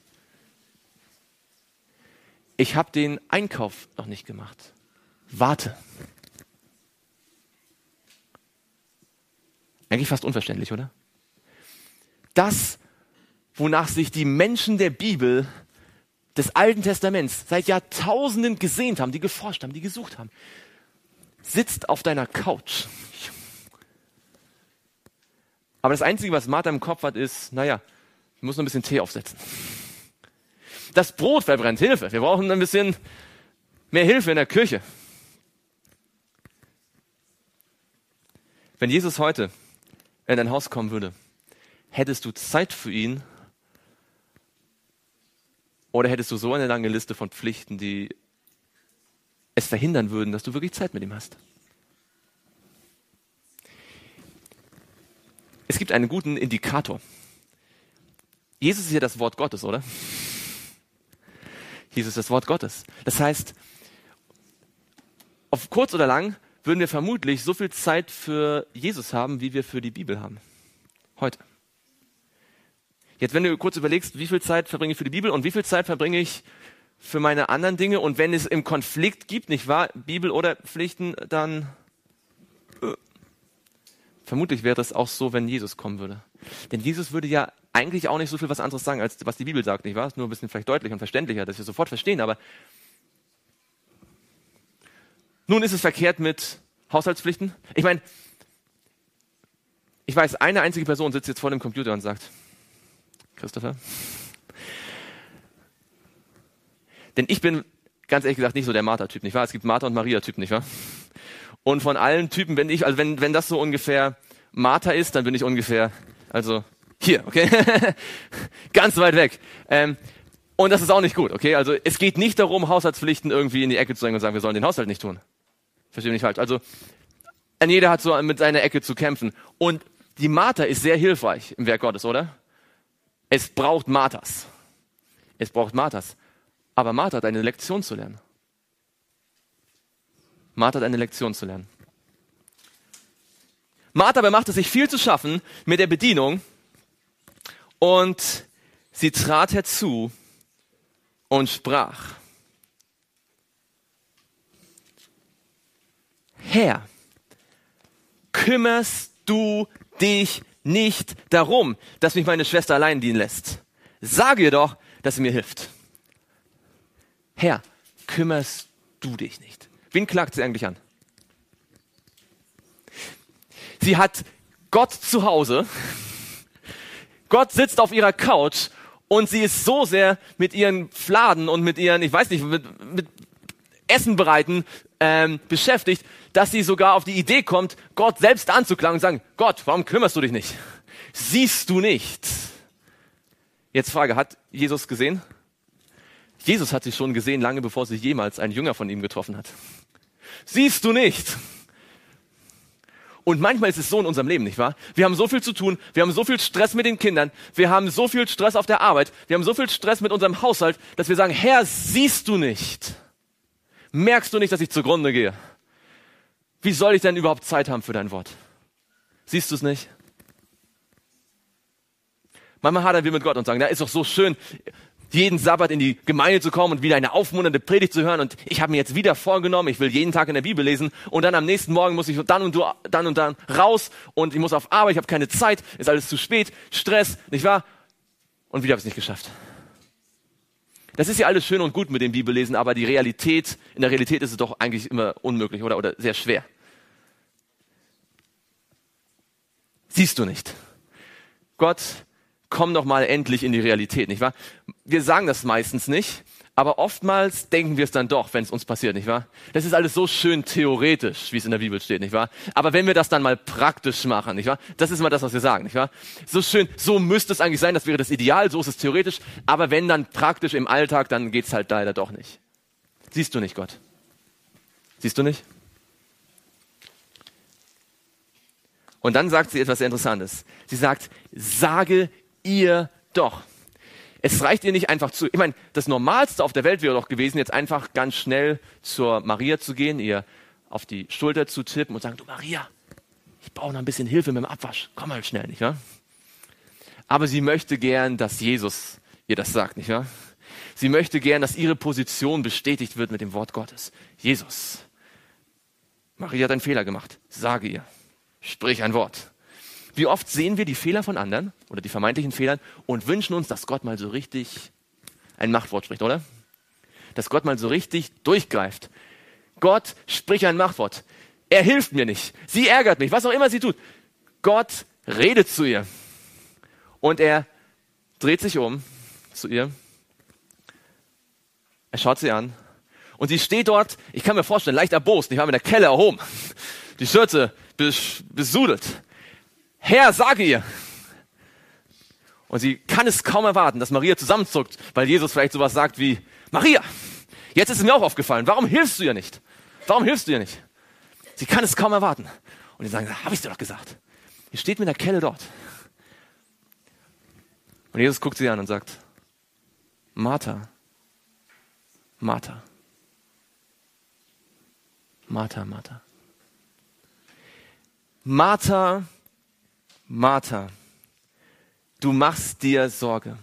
Ich habe den Einkauf noch nicht gemacht. Warte. Eigentlich fast unverständlich, oder? Das, wonach sich die Menschen der Bibel des Alten Testaments seit Jahrtausenden gesehnt haben, die geforscht haben, die gesucht haben, sitzt auf deiner Couch. Aber das Einzige, was Martha im Kopf hat, ist, naja, ich muss noch ein bisschen Tee aufsetzen. Das Brot verbrennt, Hilfe. Wir brauchen ein bisschen mehr Hilfe in der Küche. Wenn Jesus heute in dein Haus kommen würde, hättest du Zeit für ihn oder hättest du so eine lange Liste von Pflichten, die es verhindern würden, dass du wirklich Zeit mit ihm hast? Es gibt einen guten Indikator. Jesus ist ja das Wort Gottes, oder? Jesus ist das Wort Gottes. Das heißt, auf kurz oder lang würden wir vermutlich so viel Zeit für Jesus haben, wie wir für die Bibel haben. Heute. Jetzt, wenn du kurz überlegst, wie viel Zeit verbringe ich für die Bibel und wie viel Zeit verbringe ich für meine anderen Dinge, und wenn es im Konflikt gibt, nicht wahr, Bibel oder Pflichten, dann äh, vermutlich wäre es auch so, wenn Jesus kommen würde. Denn Jesus würde ja eigentlich auch nicht so viel was anderes sagen, als was die Bibel sagt, nicht wahr? Ist nur ein bisschen vielleicht deutlicher und verständlicher, dass wir sofort verstehen, aber nun ist es verkehrt mit Haushaltspflichten. Ich meine, ich weiß, eine einzige Person sitzt jetzt vor dem Computer und sagt, Christopher, denn ich bin ganz ehrlich gesagt nicht so der Martha-Typ, nicht wahr? Es gibt Martha- und Maria-Typ, nicht wahr? Und von allen Typen bin ich, also wenn, wenn das so ungefähr Martha ist, dann bin ich ungefähr, also hier, okay? Ganz weit weg. Ähm, und das ist auch nicht gut, okay? Also es geht nicht darum, Haushaltspflichten irgendwie in die Ecke zu drängen und sagen, wir sollen den Haushalt nicht tun. Verstehe mich nicht falsch. Also jeder hat so mit seiner Ecke zu kämpfen. Und die Martha ist sehr hilfreich im Werk Gottes, oder? Es braucht Marthas. Es braucht Marthas. Aber Martha hat eine Lektion zu lernen. Martha hat eine Lektion zu lernen. Martha machte sich viel zu schaffen mit der Bedienung und sie trat herzu und sprach: Herr, kümmerst du dich nicht darum, dass mich meine Schwester allein dienen lässt? Sage ihr doch, dass sie mir hilft. Herr, kümmerst du dich nicht? Wen klagt sie eigentlich an? Sie hat Gott zu Hause. Gott sitzt auf ihrer Couch und sie ist so sehr mit ihren Fladen und mit ihren, ich weiß nicht, mit, mit Essen bereiten ähm, beschäftigt, dass sie sogar auf die Idee kommt, Gott selbst anzuklagen und sagen, Gott, warum kümmerst du dich nicht? Siehst du nicht? Jetzt Frage, hat Jesus gesehen? Jesus hat sie schon gesehen, lange bevor sie jemals einen Jünger von ihm getroffen hat. Siehst du nicht? Und manchmal ist es so in unserem Leben, nicht wahr? Wir haben so viel zu tun, wir haben so viel Stress mit den Kindern, wir haben so viel Stress auf der Arbeit, wir haben so viel Stress mit unserem Haushalt, dass wir sagen, Herr, siehst du nicht? Merkst du nicht, dass ich zugrunde gehe? Wie soll ich denn überhaupt Zeit haben für dein Wort? Siehst du es nicht? Manchmal hadern wir mit Gott und sagen, da ist doch so schön, jeden Sabbat in die Gemeinde zu kommen und wieder eine aufmunternde Predigt zu hören. Und ich habe mir jetzt wieder vorgenommen, ich will jeden Tag in der Bibel lesen. Und dann am nächsten Morgen muss ich dann und dann und dann raus. Und ich muss auf Arbeit, ich habe keine Zeit, ist alles zu spät, Stress, nicht wahr? Und wieder habe ich es nicht geschafft. Das ist ja alles schön und gut mit dem Bibellesen, aber die Realität, in der Realität ist es doch eigentlich immer unmöglich oder, oder sehr schwer. Siehst du nicht? Gott, komm doch mal endlich in die Realität, nicht wahr? Wir sagen das meistens nicht, aber oftmals denken wir es dann doch, wenn es uns passiert, nicht wahr? Das ist alles so schön theoretisch, wie es in der Bibel steht, nicht wahr? Aber wenn wir das dann mal praktisch machen, nicht wahr? Das ist immer das, was wir sagen, nicht wahr? So schön, so müsste es eigentlich sein, das wäre das Ideal, so ist es theoretisch, aber wenn dann praktisch im Alltag, dann geht's halt leider doch nicht. Siehst du nicht, Gott? Siehst du nicht? Und dann sagt sie etwas sehr Interessantes. Sie sagt, sage ihr doch. Es reicht ihr nicht einfach zu. Ich meine, das Normalste auf der Welt wäre doch gewesen, jetzt einfach ganz schnell zur Maria zu gehen, ihr auf die Schulter zu tippen und sagen, du Maria, ich brauche noch ein bisschen Hilfe mit dem Abwasch. Komm mal schnell, nicht wahr? Aber sie möchte gern, dass Jesus ihr das sagt, nicht wahr? Sie möchte gern, dass ihre Position bestätigt wird mit dem Wort Gottes. Jesus, Maria hat einen Fehler gemacht. Sage ihr. Sprich ein Wort. Wie oft sehen wir die Fehler von anderen oder die vermeintlichen Fehler und wünschen uns, dass Gott mal so richtig ein Machtwort spricht, oder? Dass Gott mal so richtig durchgreift. Gott, sprich ein Machtwort. Er hilft mir nicht. Sie ärgert mich, was auch immer sie tut. Gott redet zu ihr. Und er dreht sich um zu ihr. Er schaut sie an. Und sie steht dort, ich kann mir vorstellen, leicht erbost, nicht wahr, mit der Kelle erhoben. Die Schürze bes- besudelt. Herr, sage ihr. Und sie kann es kaum erwarten, dass Maria zusammenzuckt, weil Jesus vielleicht sowas sagt wie, Maria, jetzt ist es mir auch aufgefallen, warum hilfst du ihr nicht? Warum hilfst du ihr nicht? Sie kann es kaum erwarten. Und die sagen, habe ich dir doch gesagt. Sie steht mit der Kelle dort. Und Jesus guckt sie an und sagt, Martha, Martha, Martha, Martha. Martha, Martha, du machst dir Sorge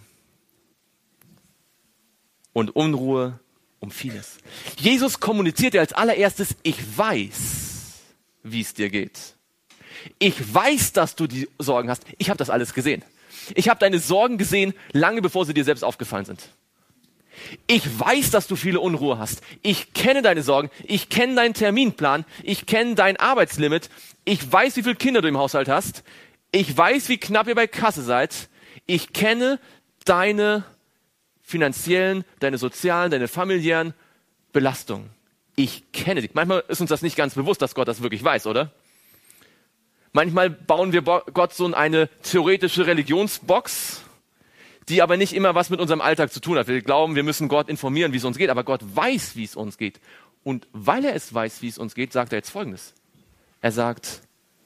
und Unruhe um vieles. Jesus kommuniziert dir als allererstes, ich weiß, wie es dir geht. Ich weiß, dass du die Sorgen hast. Ich habe das alles gesehen. Ich habe deine Sorgen gesehen, lange bevor sie dir selbst aufgefallen sind. Ich weiß, dass du viele Unruhe hast. Ich kenne deine Sorgen. Ich kenne deinen Terminplan. Ich kenne dein Arbeitslimit. Ich weiß, wie viele Kinder du im Haushalt hast. Ich weiß, wie knapp ihr bei Kasse seid. Ich kenne deine finanziellen, deine sozialen, deine familiären Belastungen. Ich kenne dich. Manchmal ist uns das nicht ganz bewusst, dass Gott das wirklich weiß, oder? Manchmal bauen wir Gott so in eine theoretische Religionsbox, die aber nicht immer was mit unserem Alltag zu tun hat. Wir glauben, wir müssen Gott informieren, wie es uns geht, aber Gott weiß, wie es uns geht. Und weil er es weiß, wie es uns geht, sagt er jetzt Folgendes. Er sagt,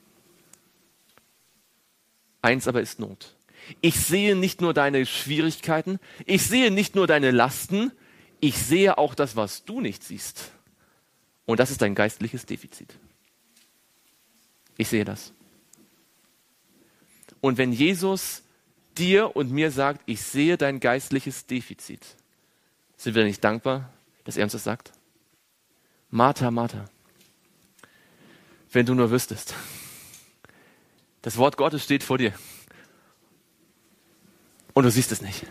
eins aber ist Not. Ich sehe nicht nur deine Schwierigkeiten, ich sehe nicht nur deine Lasten, ich sehe auch das, was du nicht siehst. Und das ist dein geistliches Defizit. Ich sehe das. Und wenn Jesus dir und mir sagt, ich sehe dein geistliches Defizit, sind wir nicht dankbar, dass er uns das sagt? Martha, Martha, wenn du nur wüsstest, das Wort Gottes steht vor dir und du siehst es nicht.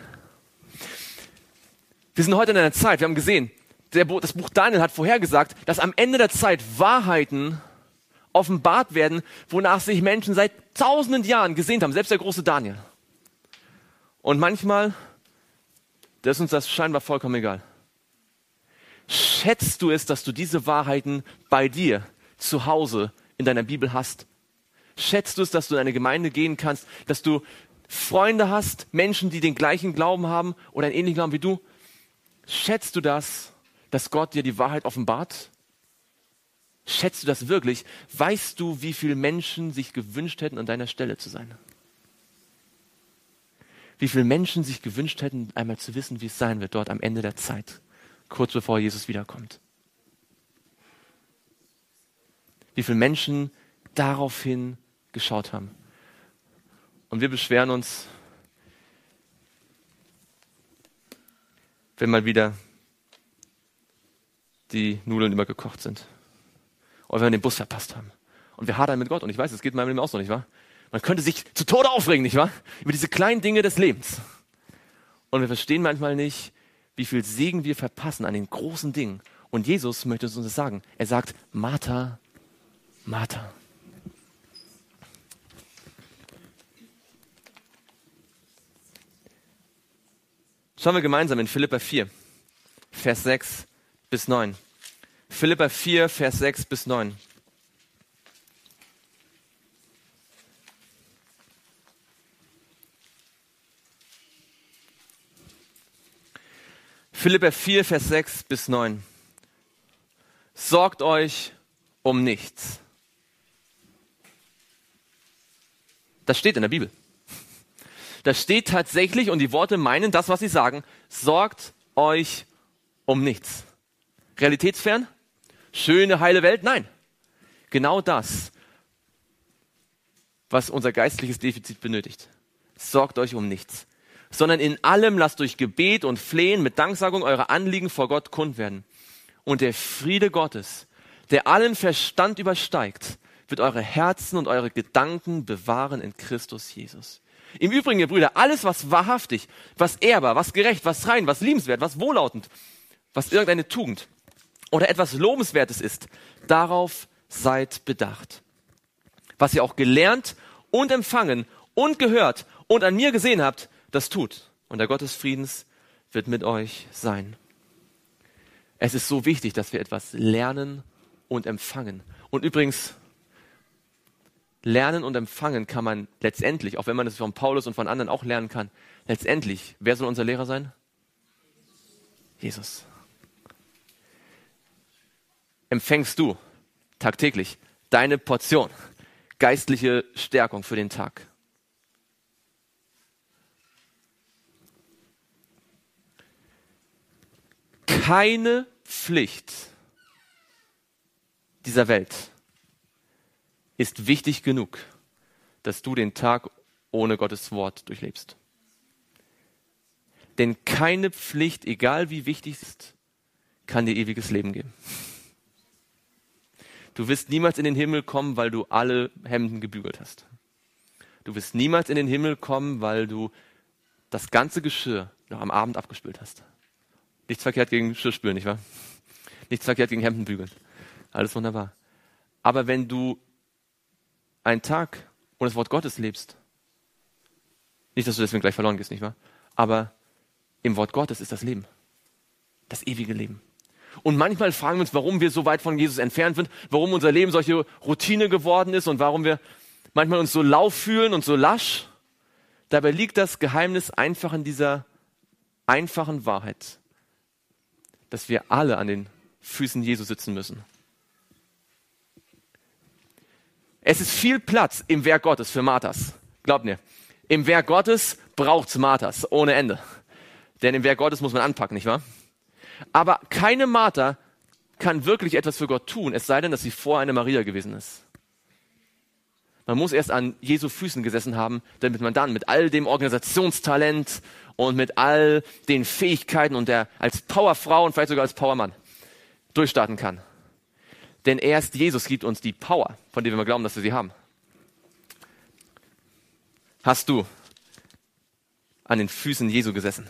Wir sind heute in einer Zeit, wir haben gesehen, der, das Buch Daniel hat vorhergesagt, dass am Ende der Zeit Wahrheiten offenbart werden, wonach sich Menschen seit tausenden Jahren gesehnt haben, selbst der große Daniel. Und manchmal, da ist uns das scheinbar vollkommen egal. Schätzt du es, dass du diese Wahrheiten bei dir zu Hause in deiner Bibel hast? Schätzt du es, dass du in eine Gemeinde gehen kannst, dass du Freunde hast, Menschen, die den gleichen Glauben haben oder einen ähnlichen Glauben wie du? Schätzt du das, dass Gott dir die Wahrheit offenbart? Schätzt du das wirklich? Weißt du, wie viele Menschen sich gewünscht hätten, an deiner Stelle zu sein? Wie viele Menschen sich gewünscht hätten, einmal zu wissen, wie es sein wird dort am Ende der Zeit, kurz bevor Jesus wiederkommt? Wie viele Menschen daraufhin geschaut haben? Und wir beschweren uns, wenn mal wieder die Nudeln übergekocht sind. Oder wenn wir den Bus verpasst haben. Und wir hadern mit Gott. Und ich weiß, es geht in meinem Leben auch so, nicht wahr? Man könnte sich zu Tode aufregen, nicht wahr? Über diese kleinen Dinge des Lebens. Und wir verstehen manchmal nicht, wie viel Segen wir verpassen an den großen Dingen. Und Jesus möchte uns das sagen. Er sagt, Martha, Martha. Schauen wir gemeinsam in Philipper vier, Vers sechs bis neun. Philipper vier, Vers sechs bis neun. Philipper vier, Vers sechs bis neun. Sorgt euch um nichts. Das steht in der Bibel. Das steht tatsächlich, und die Worte meinen das, was sie sagen. Sorgt euch um nichts. Realitätsfern? Schöne, heile Welt? Nein. Genau das, was unser geistliches Defizit benötigt. Sorgt euch um nichts. Sondern in allem lasst durch Gebet und Flehen mit Danksagung eure Anliegen vor Gott kund werden. Und der Friede Gottes, der allen Verstand übersteigt, wird eure Herzen und eure Gedanken bewahren in Christus Jesus. Im Übrigen, ihr Brüder, alles, was wahrhaftig, was ehrbar, was gerecht, was rein, was liebenswert, was wohllautend, was irgendeine Tugend oder etwas Lobenswertes ist, darauf seid bedacht. Was ihr auch gelernt und empfangen und gehört und an mir gesehen habt, das tut. Und der Gott des Friedens wird mit euch sein. Es ist so wichtig, dass wir etwas lernen und empfangen. Und übrigens, lernen und empfangen kann man letztendlich, auch wenn man das von Paulus und von anderen auch lernen kann, letztendlich, wer soll unser Lehrer sein? Jesus. Empfängst du tagtäglich deine Portion geistliche Stärkung für den Tag? Keine Pflicht dieser Welt ist wichtig genug, dass du den Tag ohne Gottes Wort durchlebst. Denn keine Pflicht, egal wie wichtig sie ist, kann dir ewiges Leben geben. Du wirst niemals in den Himmel kommen, weil du alle Hemden gebügelt hast. Du wirst niemals in den Himmel kommen, weil du das ganze Geschirr noch am Abend abgespült hast. Nichts verkehrt gegen Geschirrspülen, nicht wahr? Nichts verkehrt gegen Hemden bügeln. Alles wunderbar. Aber wenn du einen Tag ohne das Wort Gottes lebst, nicht, dass du deswegen gleich verloren gehst, nicht wahr? Aber im Wort Gottes ist das Leben. Das ewige Leben. Und manchmal fragen wir uns, warum wir so weit von Jesus entfernt sind, warum unser Leben solche Routine geworden ist und warum wir manchmal uns so lau fühlen und so lasch. Dabei liegt das Geheimnis einfach in dieser einfachen Wahrheit, dass wir alle an den Füßen Jesu sitzen müssen. Es ist viel Platz im Werk Gottes für Marthas. Glaubt mir, im Werk Gottes braucht es Marthas ohne Ende. Denn im Werk Gottes muss man anpacken, nicht wahr? Aber keine Martha kann wirklich etwas für Gott tun, es sei denn, dass sie vor eine Maria gewesen ist. Man muss erst an Jesu Füßen gesessen haben, damit man dann mit all dem Organisationstalent und mit all den Fähigkeiten und der als Powerfrau und vielleicht sogar als Powermann durchstarten kann. Denn erst Jesus gibt uns die Power, von der wir glauben, dass wir sie haben. Hast du an den Füßen Jesu gesessen?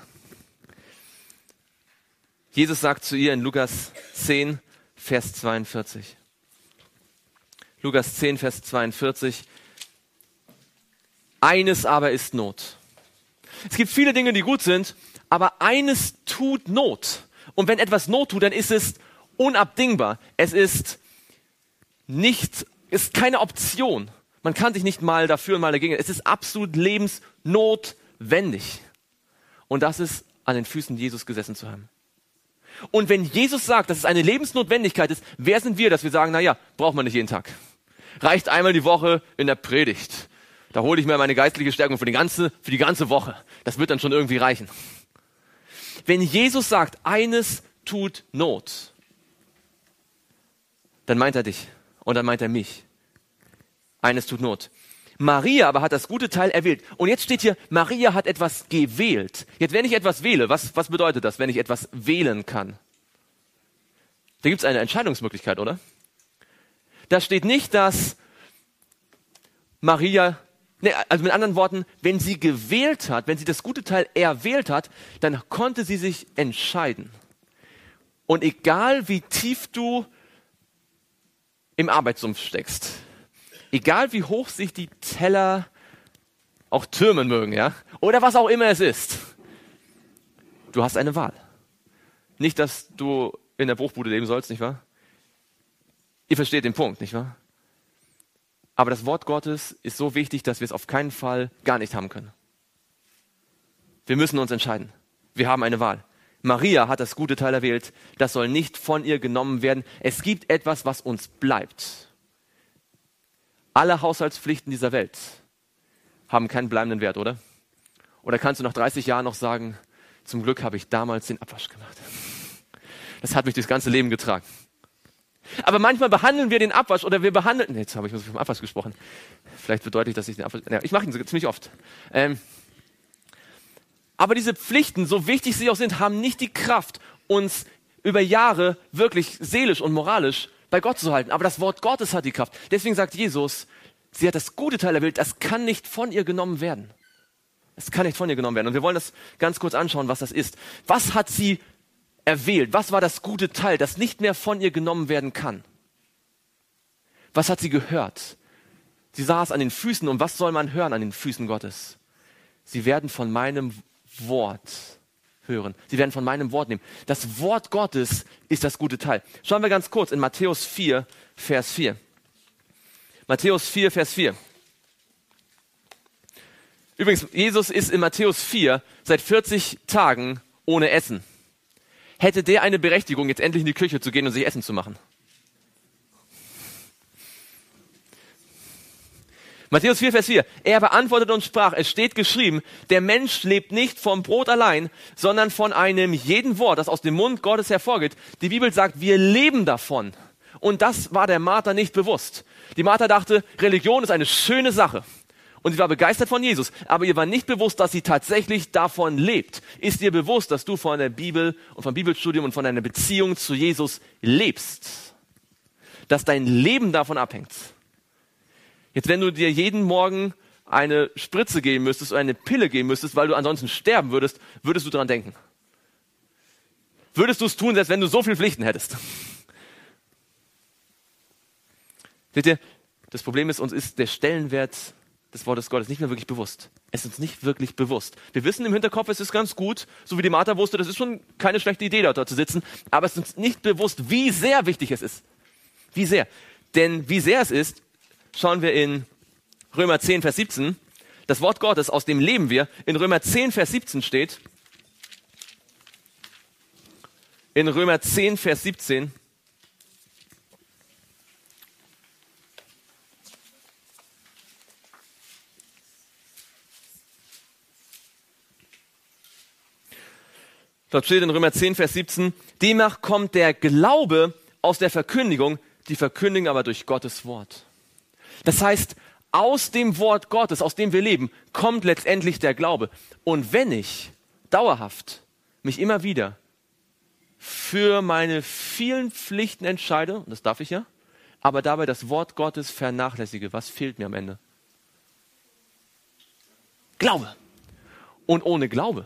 Jesus sagt zu ihr in Lukas zehn, Vers zweiundvierzig. Lukas zehn, Vers zweiundvierzig. Eines aber ist Not. Es gibt viele Dinge, die gut sind, aber eines tut Not. Und wenn etwas Not tut, dann ist es unabdingbar. Es ist nicht, ist keine Option. Man kann sich nicht mal dafür und mal dagegen. Es ist absolut lebensnotwendig. Und das ist, an den Füßen Jesus gesessen zu haben. Und wenn Jesus sagt, dass es eine Lebensnotwendigkeit ist, wer sind wir, dass wir sagen, naja, braucht man nicht jeden Tag. Reicht einmal die Woche in der Predigt. Da hole ich mir meine geistliche Stärkung für die ganze, für die ganze Woche. Das wird dann schon irgendwie reichen. Wenn Jesus sagt, eines tut Not, dann meint er dich und dann meint er mich. Eines tut Not. Maria aber hat das gute Teil erwählt. Und jetzt steht hier, Maria hat etwas gewählt. Jetzt, wenn ich etwas wähle, was, was bedeutet das, wenn ich etwas wählen kann? Da gibt es eine Entscheidungsmöglichkeit, oder? Da steht nicht, dass Maria, ne, also mit anderen Worten, wenn sie gewählt hat, wenn sie das gute Teil erwählt hat, dann konnte sie sich entscheiden. Und egal wie tief du im Arbeitssumpf steckst, egal wie hoch sich die Teller auch türmen mögen, ja, oder was auch immer es ist, du hast eine Wahl. Nicht, dass du in der Bruchbude leben sollst, nicht wahr? Ihr versteht den Punkt, nicht wahr? Aber das Wort Gottes ist so wichtig, dass wir es auf keinen Fall gar nicht haben können. Wir müssen uns entscheiden. Wir haben eine Wahl. Maria hat das gute Teil erwählt. Das soll nicht von ihr genommen werden. Es gibt etwas, was uns bleibt. Alle Haushaltspflichten dieser Welt haben keinen bleibenden Wert, oder? Oder kannst du nach dreißig Jahren noch sagen, zum Glück habe ich damals den Abwasch gemacht. Das hat mich durchs ganze Leben getragen. Aber manchmal behandeln wir den Abwasch oder wir behandeln, jetzt habe ich vom Abwasch gesprochen. Vielleicht bedeutet ich, dass ich den Abwasch, ja, ich mache ihn ziemlich oft. Ähm, aber diese Pflichten, so wichtig sie auch sind, haben nicht die Kraft, uns über Jahre wirklich seelisch und moralisch bei Gott zu halten. Aber das Wort Gottes hat die Kraft. Deswegen sagt Jesus, sie hat das gute Teil erwählt, das kann nicht von ihr genommen werden. Es kann nicht von ihr genommen werden. Und wir wollen das ganz kurz anschauen, was das ist. Was hat sie erwählt? Was war das gute Teil, das nicht mehr von ihr genommen werden kann? Was hat sie gehört? Sie saß an den Füßen, und was soll man hören an den Füßen Gottes? Sie werden von meinem Wort hören. Sie werden von meinem Wort nehmen. Das Wort Gottes ist das gute Teil. Schauen wir ganz kurz in Matthäus vier, Vers vier. Matthäus vier, Vers vier. Übrigens, Jesus ist in Matthäus vier seit vierzig Tagen ohne Essen. Hätte der eine Berechtigung, jetzt endlich in die Küche zu gehen und sich Essen zu machen? Matthäus vier, Vers vier. Er beantwortete und sprach, es steht geschrieben, der Mensch lebt nicht vom Brot allein, sondern von einem jeden Wort, das aus dem Mund Gottes hervorgeht. Die Bibel sagt, wir leben davon. Und das war der Martha nicht bewusst. Die Martha dachte, Religion ist eine schöne Sache. Und sie war begeistert von Jesus, aber ihr war nicht bewusst, dass sie tatsächlich davon lebt. Ist dir bewusst, dass du von der Bibel und vom Bibelstudium und von deiner Beziehung zu Jesus lebst? Dass dein Leben davon abhängt? Jetzt, wenn du dir jeden Morgen eine Spritze geben müsstest oder eine Pille geben müsstest, weil du ansonsten sterben würdest, würdest du daran denken? Würdest du es tun, selbst wenn du so viele Pflichten hättest? Seht ihr, das Problem ist, uns ist der Stellenwert des Wortes Gottes nicht mehr wirklich bewusst. Es ist uns nicht wirklich bewusst. Wir wissen im Hinterkopf, es ist ganz gut, so wie die Martha wusste, das ist schon keine schlechte Idee, dort zu sitzen, aber es ist uns nicht bewusst, wie sehr wichtig es ist. Wie sehr. Denn wie sehr es ist, schauen wir in Römer zehn, Vers siebzehn. Das Wort Gottes, aus dem leben wir. In Römer zehn, Vers siebzehn steht, in Römer zehn, Vers siebzehn, dort steht in Römer zehn, Vers siebzehn, demnach kommt der Glaube aus der Verkündigung, die Verkündigung aber durch Gottes Wort. Das heißt, aus dem Wort Gottes, aus dem wir leben, kommt letztendlich der Glaube. Und wenn ich dauerhaft mich immer wieder für meine vielen Pflichten entscheide, und das darf ich ja, aber dabei das Wort Gottes vernachlässige, was fehlt mir am Ende? Glaube. Und ohne Glaube.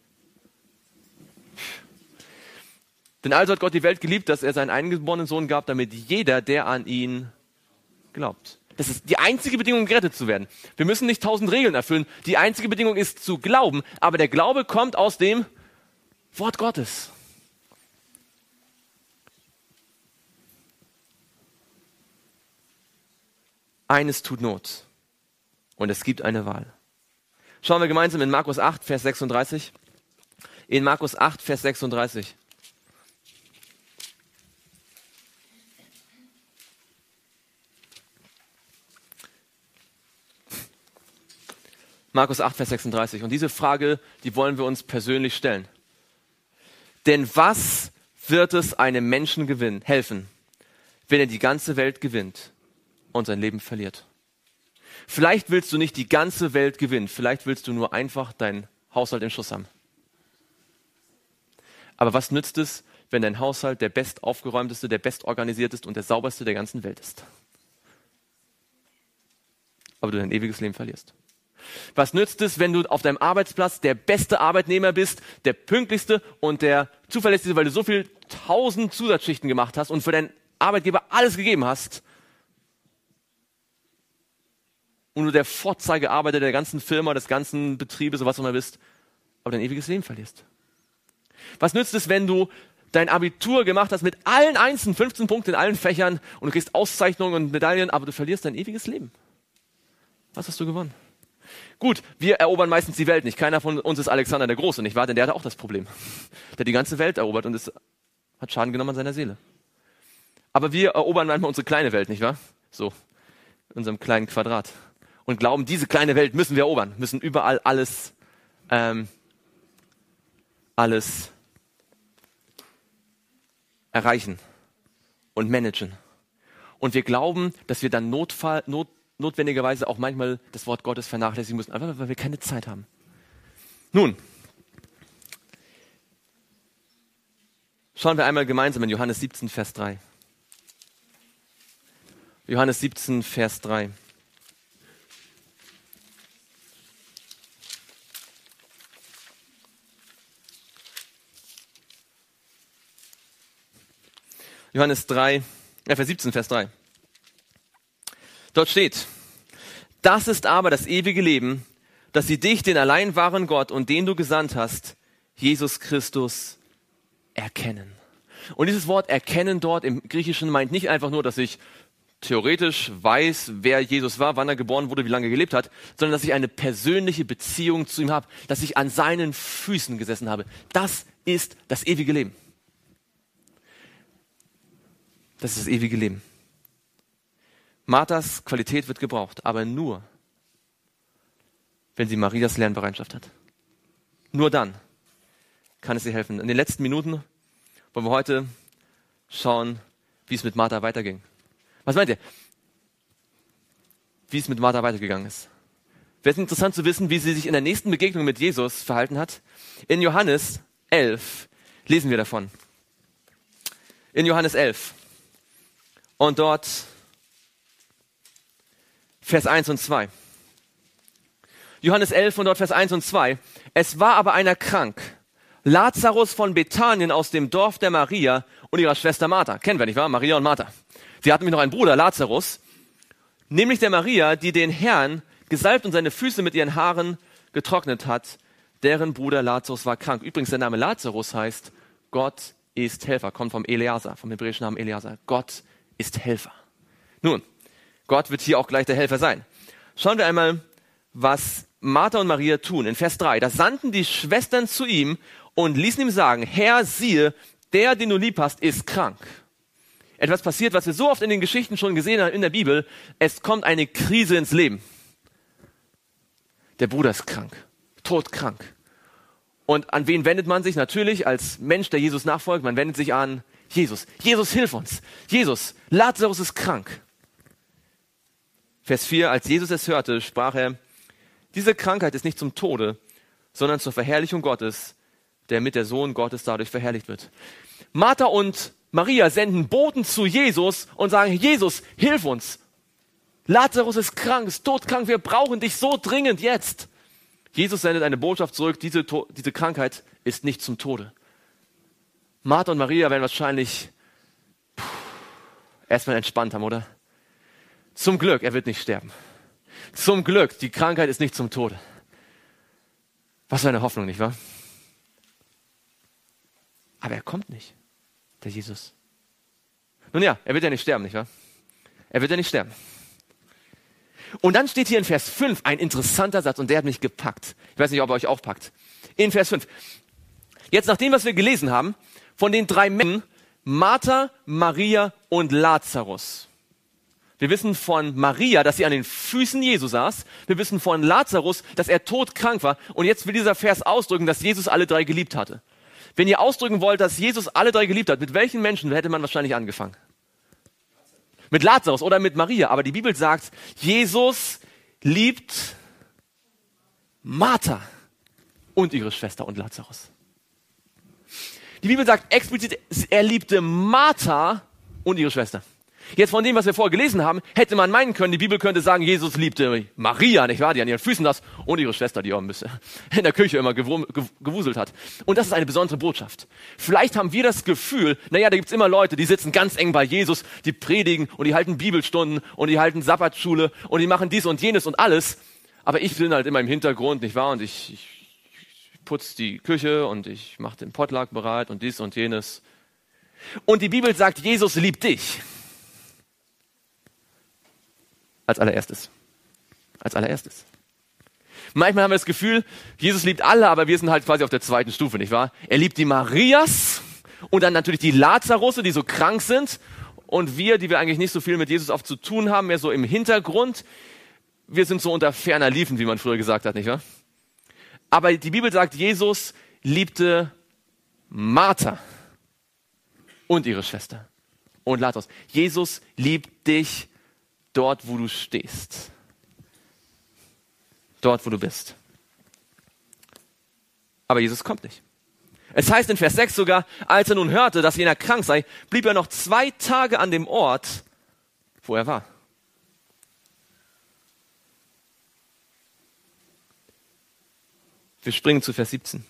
Denn also hat Gott die Welt geliebt, dass er seinen eingeborenen Sohn gab, damit jeder, der an ihn glaubt. Das ist die einzige Bedingung, gerettet zu werden. Wir müssen nicht tausend Regeln erfüllen. Die einzige Bedingung ist zu glauben. Aber der Glaube kommt aus dem Wort Gottes. Eines tut Not. Und es gibt eine Wahl. Schauen wir gemeinsam in Markus acht, Vers sechsunddreißig. In Markus acht, Vers sechsunddreißig. Markus acht, Vers sechsunddreißig. Und diese Frage, die wollen wir uns persönlich stellen. Denn was wird es einem Menschen gewinnen, helfen, wenn er die ganze Welt gewinnt und sein Leben verliert? Vielleicht willst du nicht die ganze Welt gewinnen. Vielleicht willst du nur einfach deinen Haushalt in Schuss haben. Aber was nützt es, wenn dein Haushalt der bestaufgeräumteste, der bestorganisierteste und der sauberste der ganzen Welt ist? Aber du dein ewiges Leben verlierst. Was nützt es, wenn du auf deinem Arbeitsplatz der beste Arbeitnehmer bist, der pünktlichste und der zuverlässigste, weil du so viel tausend Zusatzschichten gemacht hast und für deinen Arbeitgeber alles gegeben hast und du der Vorzeigearbeiter der ganzen Firma, des ganzen Betriebes, oder was auch immer bist, aber dein ewiges Leben verlierst? Was nützt es, wenn du dein Abitur gemacht hast mit allen Einsen, fünfzehn Punkte in allen Fächern und du kriegst Auszeichnungen und Medaillen, aber du verlierst dein ewiges Leben? Was hast du gewonnen? Gut, wir erobern meistens die Welt nicht. Keiner von uns ist Alexander der Große, nicht wahr? Denn der hatte auch das Problem. Der hat die ganze Welt erobert und es hat Schaden genommen an seiner Seele. Aber wir erobern manchmal unsere kleine Welt, nicht wahr? So, in unserem kleinen Quadrat. Und glauben, diese kleine Welt müssen wir erobern, müssen überall alles, ähm, alles erreichen und managen. Und wir glauben, dass wir dann Notfall, Not, notwendigerweise auch manchmal das Wort Gottes vernachlässigen müssen, einfach weil wir keine Zeit haben. Nun, schauen wir einmal gemeinsam in Johannes siebzehn, Vers drei. Johannes siebzehn, Vers drei. Johannes drei, äh, Vers siebzehn, Vers drei. Dort steht, das ist aber das ewige Leben, dass sie dich, den allein wahren Gott und den du gesandt hast, Jesus Christus, erkennen. Und dieses Wort erkennen dort im Griechischen meint nicht einfach nur, dass ich theoretisch weiß, wer Jesus war, wann er geboren wurde, wie lange er gelebt hat, sondern dass ich eine persönliche Beziehung zu ihm habe, dass ich an seinen Füßen gesessen habe. Das ist das ewige Leben. Das ist das ewige Leben. Marthas Qualität wird gebraucht, aber nur, wenn sie Marias Lernbereitschaft hat. Nur dann kann es ihr helfen. In den letzten Minuten wollen wir heute schauen, wie es mit Martha weiterging. Was meint ihr? Wie es mit Martha weitergegangen ist. Wäre es interessant zu wissen, wie sie sich in der nächsten Begegnung mit Jesus verhalten hat. In Johannes elf lesen wir davon. In Johannes elf. Und dort Vers eins und zwei. Johannes elf und dort Vers eins und zwei. Es war aber einer krank. Lazarus von Bethanien aus dem Dorf der Maria und ihrer Schwester Martha. Kennen wir, nicht wahr? Maria und Martha. Sie hatten nämlich noch einen Bruder, Lazarus, nämlich der Maria, die den Herrn gesalbt und seine Füße mit ihren Haaren getrocknet hat. Deren Bruder Lazarus war krank. Übrigens, der Name Lazarus heißt, Gott ist Helfer. Kommt vom Eleazar, vom hebräischen Namen Eleazar. Gott ist Helfer. Nun, Gott wird hier auch gleich der Helfer sein. Schauen wir einmal, was Martha und Maria tun. In Vers drei, da sandten die Schwestern zu ihm und ließen ihm sagen, Herr, siehe, der, den du lieb hast, ist krank. Etwas passiert, was wir so oft in den Geschichten schon gesehen haben in der Bibel. Es kommt eine Krise ins Leben. Der Bruder ist krank, todkrank. Und an wen wendet man sich? Natürlich als Mensch, der Jesus nachfolgt. Man wendet sich an Jesus. Jesus, hilf uns. Jesus, Lazarus ist krank. Vers vier, als Jesus es hörte, sprach er, diese Krankheit ist nicht zum Tode, sondern zur Verherrlichung Gottes, der mit der Sohn Gottes dadurch verherrlicht wird. Martha und Maria senden Boten zu Jesus und sagen, Jesus, hilf uns. Lazarus ist krank, ist todkrank, wir brauchen dich so dringend jetzt. Jesus sendet eine Botschaft zurück, diese, diese Krankheit ist nicht zum Tode. Martha und Maria werden wahrscheinlich puh, erstmal entspannt haben, oder? Zum Glück, er wird nicht sterben. Zum Glück, die Krankheit ist nicht zum Tode. Was für eine Hoffnung, nicht wahr? Aber er kommt nicht, der Jesus. Nun ja, er wird ja nicht sterben, nicht wahr? Er wird ja nicht sterben. Und dann steht hier in Vers fünf ein interessanter Satz und der hat mich gepackt. Ich weiß nicht, ob er euch auch packt. In Vers fünf. Jetzt nach dem, was wir gelesen haben, von den drei Männern, Martha, Maria und Lazarus. Wir wissen von Maria, dass sie an den Füßen Jesu saß. Wir wissen von Lazarus, dass er todkrank war. Und jetzt will dieser Vers ausdrücken, dass Jesus alle drei geliebt hatte. Wenn ihr ausdrücken wollt, dass Jesus alle drei geliebt hat, mit welchen Menschen hätte man wahrscheinlich angefangen? Mit Lazarus oder mit Maria. Aber die Bibel sagt, Jesus liebt Martha und ihre Schwester und Lazarus. Die Bibel sagt explizit, er liebte Martha und ihre Schwester. Jetzt von dem, was wir vorher gelesen haben, hätte man meinen können, die Bibel könnte sagen, Jesus liebte Maria, nicht wahr, die an ihren Füßen saß, und ihre Schwester, die auch ein bisschen in der Küche immer gewuselt hat. Und das ist eine besondere Botschaft. Vielleicht haben wir das Gefühl, naja, da gibt's immer Leute, die sitzen ganz eng bei Jesus, die predigen und die halten Bibelstunden und die halten Sabbatschule und die machen dies und jenes und alles. Aber ich bin halt immer im Hintergrund, nicht wahr, und ich, ich, ich putze die Küche und ich mache den Potluck bereit und dies und jenes. Und die Bibel sagt, Jesus liebt dich. Als allererstes. Als allererstes. Manchmal haben wir das Gefühl, Jesus liebt alle, aber wir sind halt quasi auf der zweiten Stufe, nicht wahr? Er liebt die Marias und dann natürlich die Lazarusse, die so krank sind. Und wir, die wir eigentlich nicht so viel mit Jesus oft zu tun haben, mehr so im Hintergrund. Wir sind so unter ferner Liefen, wie man früher gesagt hat, nicht wahr? Aber die Bibel sagt, Jesus liebte Martha und ihre Schwester und Lazarus. Jesus liebt dich dort, wo du stehst. Dort, wo du bist. Aber Jesus kommt nicht. Es heißt in Vers sechs sogar, als er nun hörte, dass jener krank sei, blieb er noch zwei Tage an dem Ort, wo er war. Wir springen zu Vers siebzehn.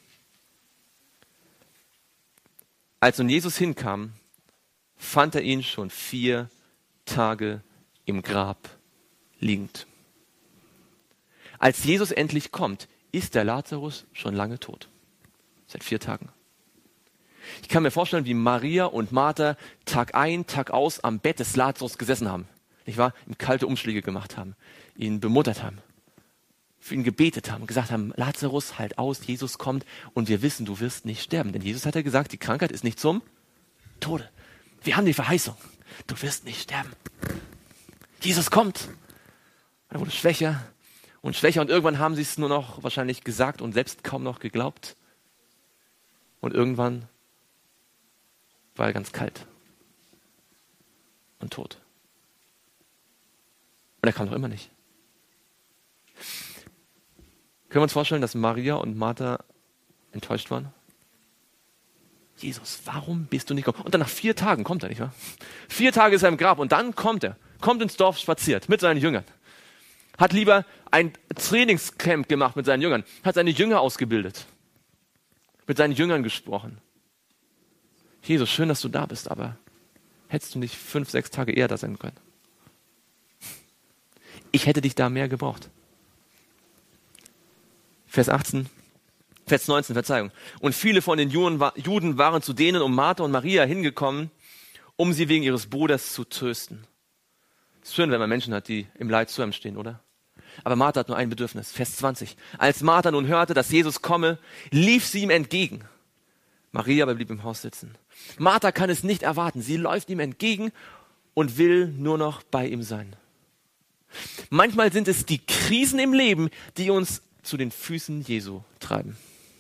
Als nun Jesus hinkam, fand er ihn schon vier Tage im Grab liegend. Als Jesus endlich kommt, ist der Lazarus schon lange tot. Seit vier Tagen. Ich kann mir vorstellen, wie Maria und Martha Tag ein, Tag aus am Bett des Lazarus gesessen haben. Nicht wahr? Ihm kalte Umschläge gemacht haben, ihn bemuttert haben, für ihn gebetet haben, gesagt haben, Lazarus, halt aus, Jesus kommt und wir wissen, du wirst nicht sterben. Denn Jesus hat ja gesagt, die Krankheit ist nicht zum Tode. Wir haben die Verheißung, du wirst nicht sterben. Jesus kommt. Er wurde schwächer und schwächer und irgendwann haben sie es nur noch wahrscheinlich gesagt und selbst kaum noch geglaubt. Und irgendwann war er ganz kalt und tot. Und er kam noch immer nicht. Können wir uns vorstellen, dass Maria und Martha enttäuscht waren? Jesus, warum bist du nicht gekommen? Und dann nach vier Tagen kommt er, nicht wahr? Vier Tage ist er im Grab und dann kommt er. Kommt ins Dorf spaziert mit seinen Jüngern. Hat lieber ein Trainingscamp gemacht mit seinen Jüngern. Hat seine Jünger ausgebildet. Mit seinen Jüngern gesprochen. Jesus, schön, dass du da bist, aber hättest du nicht fünf, sechs Tage eher da sein können? Ich hätte dich da mehr gebraucht. Vers achtzehn, Vers neunzehn, Verzeihung. Und viele von den Juden waren zu denen um Martha und Maria hingekommen, um sie wegen ihres Bruders zu trösten. Es ist schön, wenn man Menschen hat, die im Leid zu einem stehen, oder? Aber Martha hat nur ein Bedürfnis. Vers zwanzig. Als Martha nun hörte, dass Jesus komme, lief sie ihm entgegen. Maria aber blieb im Haus sitzen. Martha kann es nicht erwarten. Sie läuft ihm entgegen und will nur noch bei ihm sein. Manchmal sind es die Krisen im Leben, die uns zu den Füßen Jesu treiben.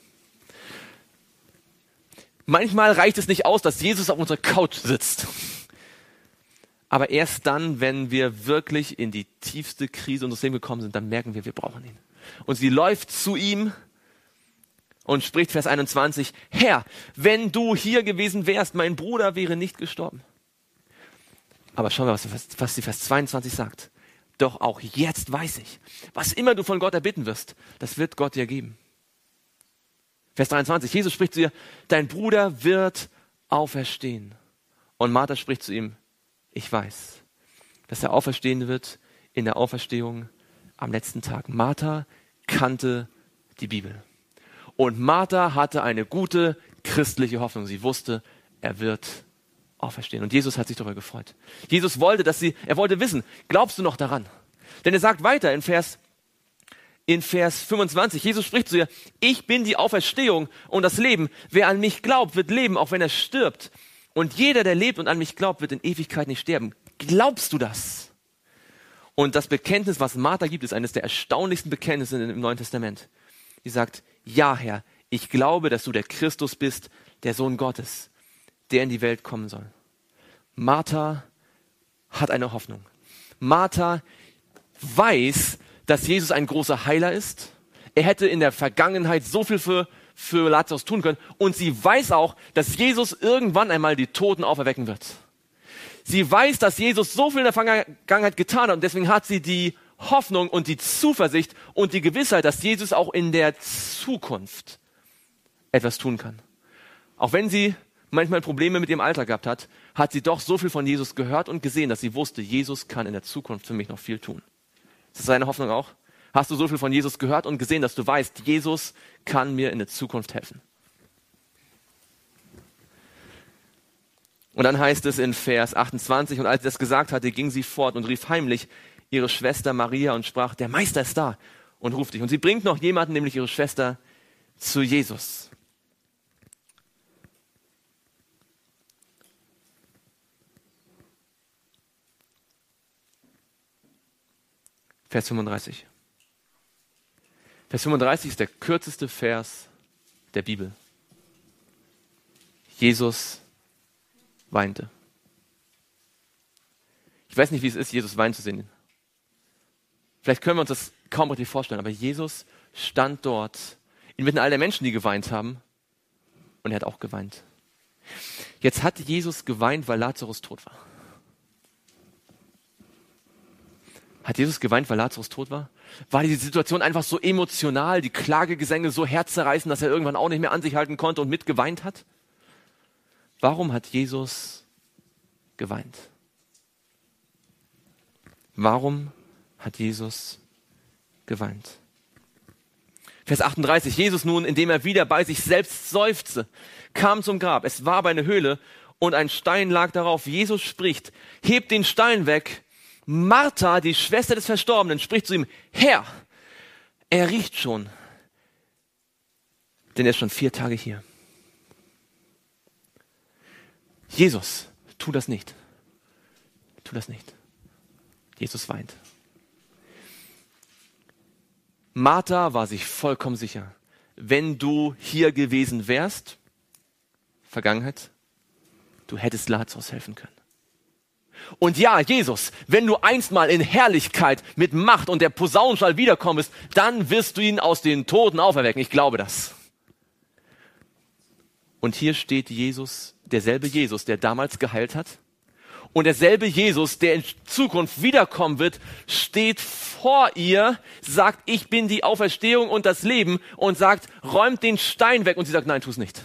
Manchmal reicht es nicht aus, dass Jesus auf unserer Couch sitzt. Aber erst dann, wenn wir wirklich in die tiefste Krise unseres Lebens gekommen sind, dann merken wir, wir brauchen ihn. Und sie läuft zu ihm und spricht Vers einundzwanzig, Herr, wenn du hier gewesen wärst, mein Bruder wäre nicht gestorben. Aber schauen wir, was, was die Vers zweiundzwanzig sagt. Doch auch jetzt weiß ich, was immer du von Gott erbitten wirst, das wird Gott dir geben. Vers dreiundzwanzig, Jesus spricht zu ihr, dein Bruder wird auferstehen. Und Martha spricht zu ihm, ich weiß, dass er auferstehen wird in der Auferstehung am letzten Tag. Martha kannte die Bibel. Und Martha hatte eine gute christliche Hoffnung. Sie wusste, er wird auferstehen. Und Jesus hat sich darüber gefreut. Jesus wollte, dass sie, er wollte wissen, glaubst du noch daran? Denn er sagt weiter in Vers, in Vers fünfundzwanzig, Jesus spricht zu ihr, ich bin die Auferstehung und das Leben. Wer an mich glaubt, wird leben, auch wenn er stirbt. Und jeder, der lebt und an mich glaubt, wird in Ewigkeit nicht sterben. Glaubst du das? Und das Bekenntnis, was Martha gibt, ist eines der erstaunlichsten Bekenntnisse im Neuen Testament. Sie sagt, ja Herr, ich glaube, dass du der Christus bist, der Sohn Gottes, der in die Welt kommen soll. Martha hat eine Hoffnung. Martha weiß, dass Jesus ein großer Heiler ist. Er hätte in der Vergangenheit so viel für, für Lazarus tun können. Und sie weiß auch, dass Jesus irgendwann einmal die Toten auferwecken wird. Sie weiß, dass Jesus so viel in der Vergangenheit getan hat und deswegen hat sie die Hoffnung und die Zuversicht und die Gewissheit, dass Jesus auch in der Zukunft etwas tun kann. Auch wenn sie manchmal Probleme mit ihrem Alltag gehabt hat, hat sie doch so viel von Jesus gehört und gesehen, dass sie wusste, Jesus kann in der Zukunft für mich noch viel tun. Ist das deine Hoffnung auch? Hast du so viel von Jesus gehört und gesehen, dass du weißt, Jesus kann mir in der Zukunft helfen? Und dann heißt es in Vers achtundzwanzig, und als sie das gesagt hatte, ging sie fort und rief heimlich ihre Schwester Maria und sprach, der Meister ist da und ruft dich. Und sie bringt noch jemanden, nämlich ihre Schwester, zu Jesus. Vers fünfunddreißig. Vers fünfunddreißig ist der kürzeste Vers der Bibel. Jesus weinte. Ich weiß nicht, wie es ist, Jesus weinen zu sehen. Vielleicht können wir uns das kaum richtig vorstellen, aber Jesus stand dort inmitten all der Menschen, die geweint haben, und er hat auch geweint. Jetzt hat Jesus geweint, weil Lazarus tot war. Hat Jesus geweint, weil Lazarus tot war? War die Situation einfach so emotional, die Klagegesänge so herzzerreißend, dass er irgendwann auch nicht mehr an sich halten konnte und mitgeweint hat? Warum hat Jesus geweint? Warum hat Jesus geweint? Vers achtunddreißig. Jesus nun, indem er wieder bei sich selbst seufzte, kam zum Grab. Es war aber eine Höhle und ein Stein lag darauf. Jesus spricht, hebt den Stein weg. Martha, die Schwester des Verstorbenen, spricht zu ihm, Herr, er riecht schon, denn er ist schon vier Tage hier. Jesus, tu das nicht. Tu das nicht. Jesus weint. Martha war sich vollkommen sicher, wenn du hier gewesen wärst, Vergangenheit, du hättest Lazarus helfen können. Und ja, Jesus, wenn du einst mal in Herrlichkeit mit Macht und der Posaunenschall wiederkommst, dann wirst du ihn aus den Toten auferwecken. Ich glaube das. Und hier steht Jesus, derselbe Jesus, der damals geheilt hat. Und derselbe Jesus, der in Zukunft wiederkommen wird, steht vor ihr, sagt, ich bin die Auferstehung und das Leben und sagt, räumt den Stein weg. Und sie sagt, nein, tu es nicht.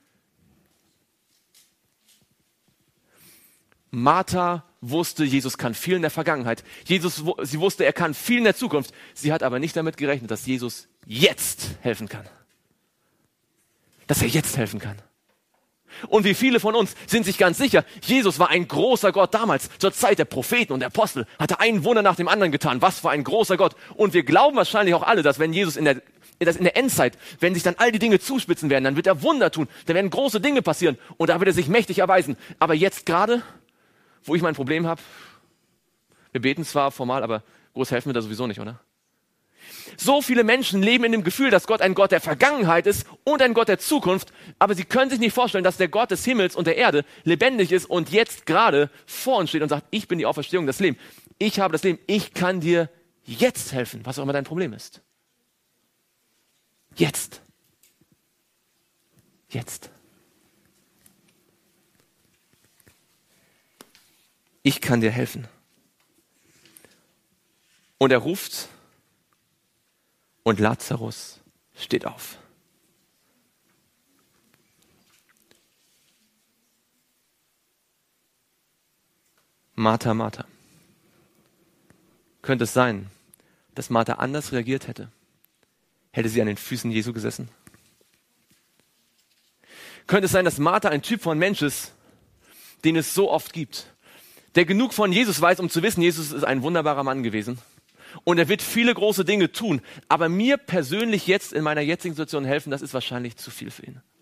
Martha wusste, Jesus kann viel in der Vergangenheit. Jesus, sie wusste, er kann viel in der Zukunft. Sie hat aber nicht damit gerechnet, dass Jesus jetzt helfen kann. Dass er jetzt helfen kann. Und wie viele von uns sind sich ganz sicher, Jesus war ein großer Gott damals, zur Zeit der Propheten und der Apostel, hat er ein Wunder nach dem anderen getan. Was für ein großer Gott. Und wir glauben wahrscheinlich auch alle, dass wenn Jesus in der, dass in der Endzeit, wenn sich dann all die Dinge zuspitzen werden, dann wird er Wunder tun, dann werden große Dinge passieren und da wird er sich mächtig erweisen. Aber jetzt gerade, wo ich mein Problem habe, wir beten zwar formal, aber groß helfen wir da sowieso nicht, oder? So viele Menschen leben in dem Gefühl, dass Gott ein Gott der Vergangenheit ist und ein Gott der Zukunft, aber sie können sich nicht vorstellen, dass der Gott des Himmels und der Erde lebendig ist und jetzt gerade vor uns steht und sagt, ich bin die Auferstehung, das Leben. Ich habe das Leben, ich kann dir jetzt helfen, was auch immer dein Problem ist. Jetzt. Jetzt. Ich kann dir helfen. Und er ruft und Lazarus steht auf. Martha, Martha. Könnte es sein, dass Martha anders reagiert hätte? Hätte sie an den Füßen Jesu gesessen? Könnte es sein, dass Martha ein Typ von Mensch ist, den es so oft gibt, der genug von Jesus weiß, um zu wissen, Jesus ist ein wunderbarer Mann gewesen und er wird viele große Dinge tun, aber mir persönlich jetzt in meiner jetzigen Situation helfen, das ist wahrscheinlich zu viel für ihn.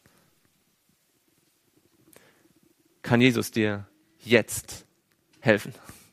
Kann Jesus dir jetzt helfen?